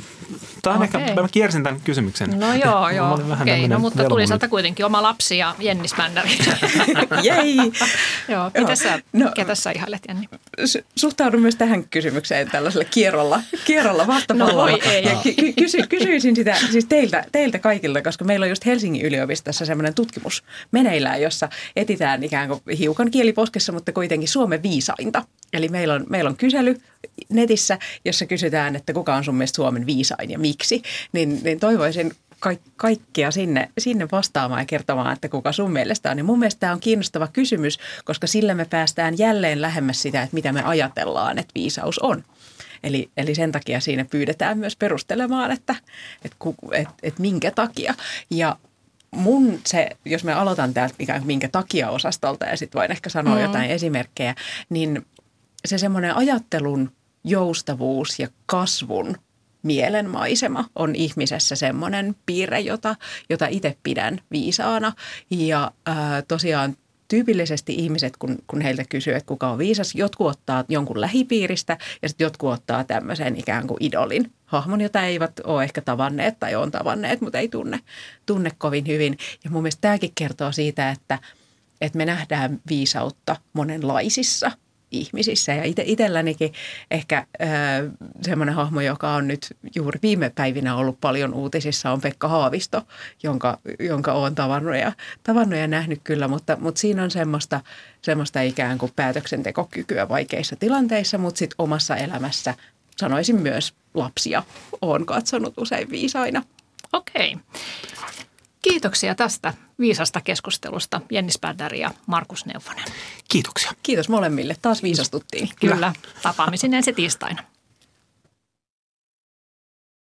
tämä on okay. Ehkä, mä kiersin tämän kysymyksen. No joo, joo. Okay, no, mutta tuli sieltä kuitenkin oma lapsi ja Jenni Spännäri. Jei! Joo, mitä sä, no, ketä sä ihailet, Jenni? Suhtaudun myös tähän kysymykseen tällaisella kierrolla, kierrolla vastapallolla. No ei. Ja ky- kysy, kysyisin sitä siis teiltä, teiltä kaikilta, koska meillä on just Helsingin yliopistossa semmoinen tutkimus meneillään, jossa etsitään ikään kuin hiukan kieliposkessa, mutta kuitenkin Suomen viisainta. Eli meillä on, meillä on kysely netissä, jossa kysytään, että kuka on sun mielestä Suomen viisain ja miksi. Niin, niin toivoisin ka- kaikkia sinne, sinne vastaamaan ja kertomaan, että kuka sun mielestä on. Ja mun mielestä tämä on kiinnostava kysymys, koska sillä me päästään jälleen lähemmäs sitä, että mitä me ajatellaan, että viisaus on. Eli, eli sen takia siinä pyydetään myös perustelemaan, että, että, että, että minkä takia. Ja mun se, jos me aloitan täältä ikään kuin minkä takia osastolta ja sitten voin ehkä sanoa mm. jotain esimerkkejä, niin se semmoinen ajattelun joustavuus ja kasvun mielenmaisema on ihmisessä semmoinen piirre, jota, jota itse pidän viisaana. Ja ää, tosiaan tyypillisesti ihmiset, kun, kun heiltä kysyy, että kuka on viisas, jotkut ottaa jonkun lähipiiristä ja sitten jotkut ottaa tämmöisen ikään kuin idolin hahmon, jota eivät ole ehkä tavanneet tai on tavanneet, mutta ei tunne, tunne kovin hyvin. Ja mun mielestä tämäkin kertoo siitä, että, että me nähdään viisautta monenlaisissa ihmisissä. Ja ite, itsellänikin ehkä äh, semmoinen hahmo, joka on nyt juuri viime päivinä ollut paljon uutisissa, on Pekka Haavisto, jonka, jonka olen tavannut ja, tavannut ja nähnyt kyllä. Mutta, mutta siinä on semmoista, semmoista ikään kuin päätöksentekokykyä vaikeissa tilanteissa, mutta sitten omassa elämässä sanoisin myös lapsia olen katsonut usein viisaina. Okei. Kiitoksia tästä viisasta keskustelusta Jenni Spädär ja Markus Neuvonen. Kiitoksia. Kiitos molemmille. Taas viisastuttiin. Kyllä. Tapaamisiin ensi tiistaina.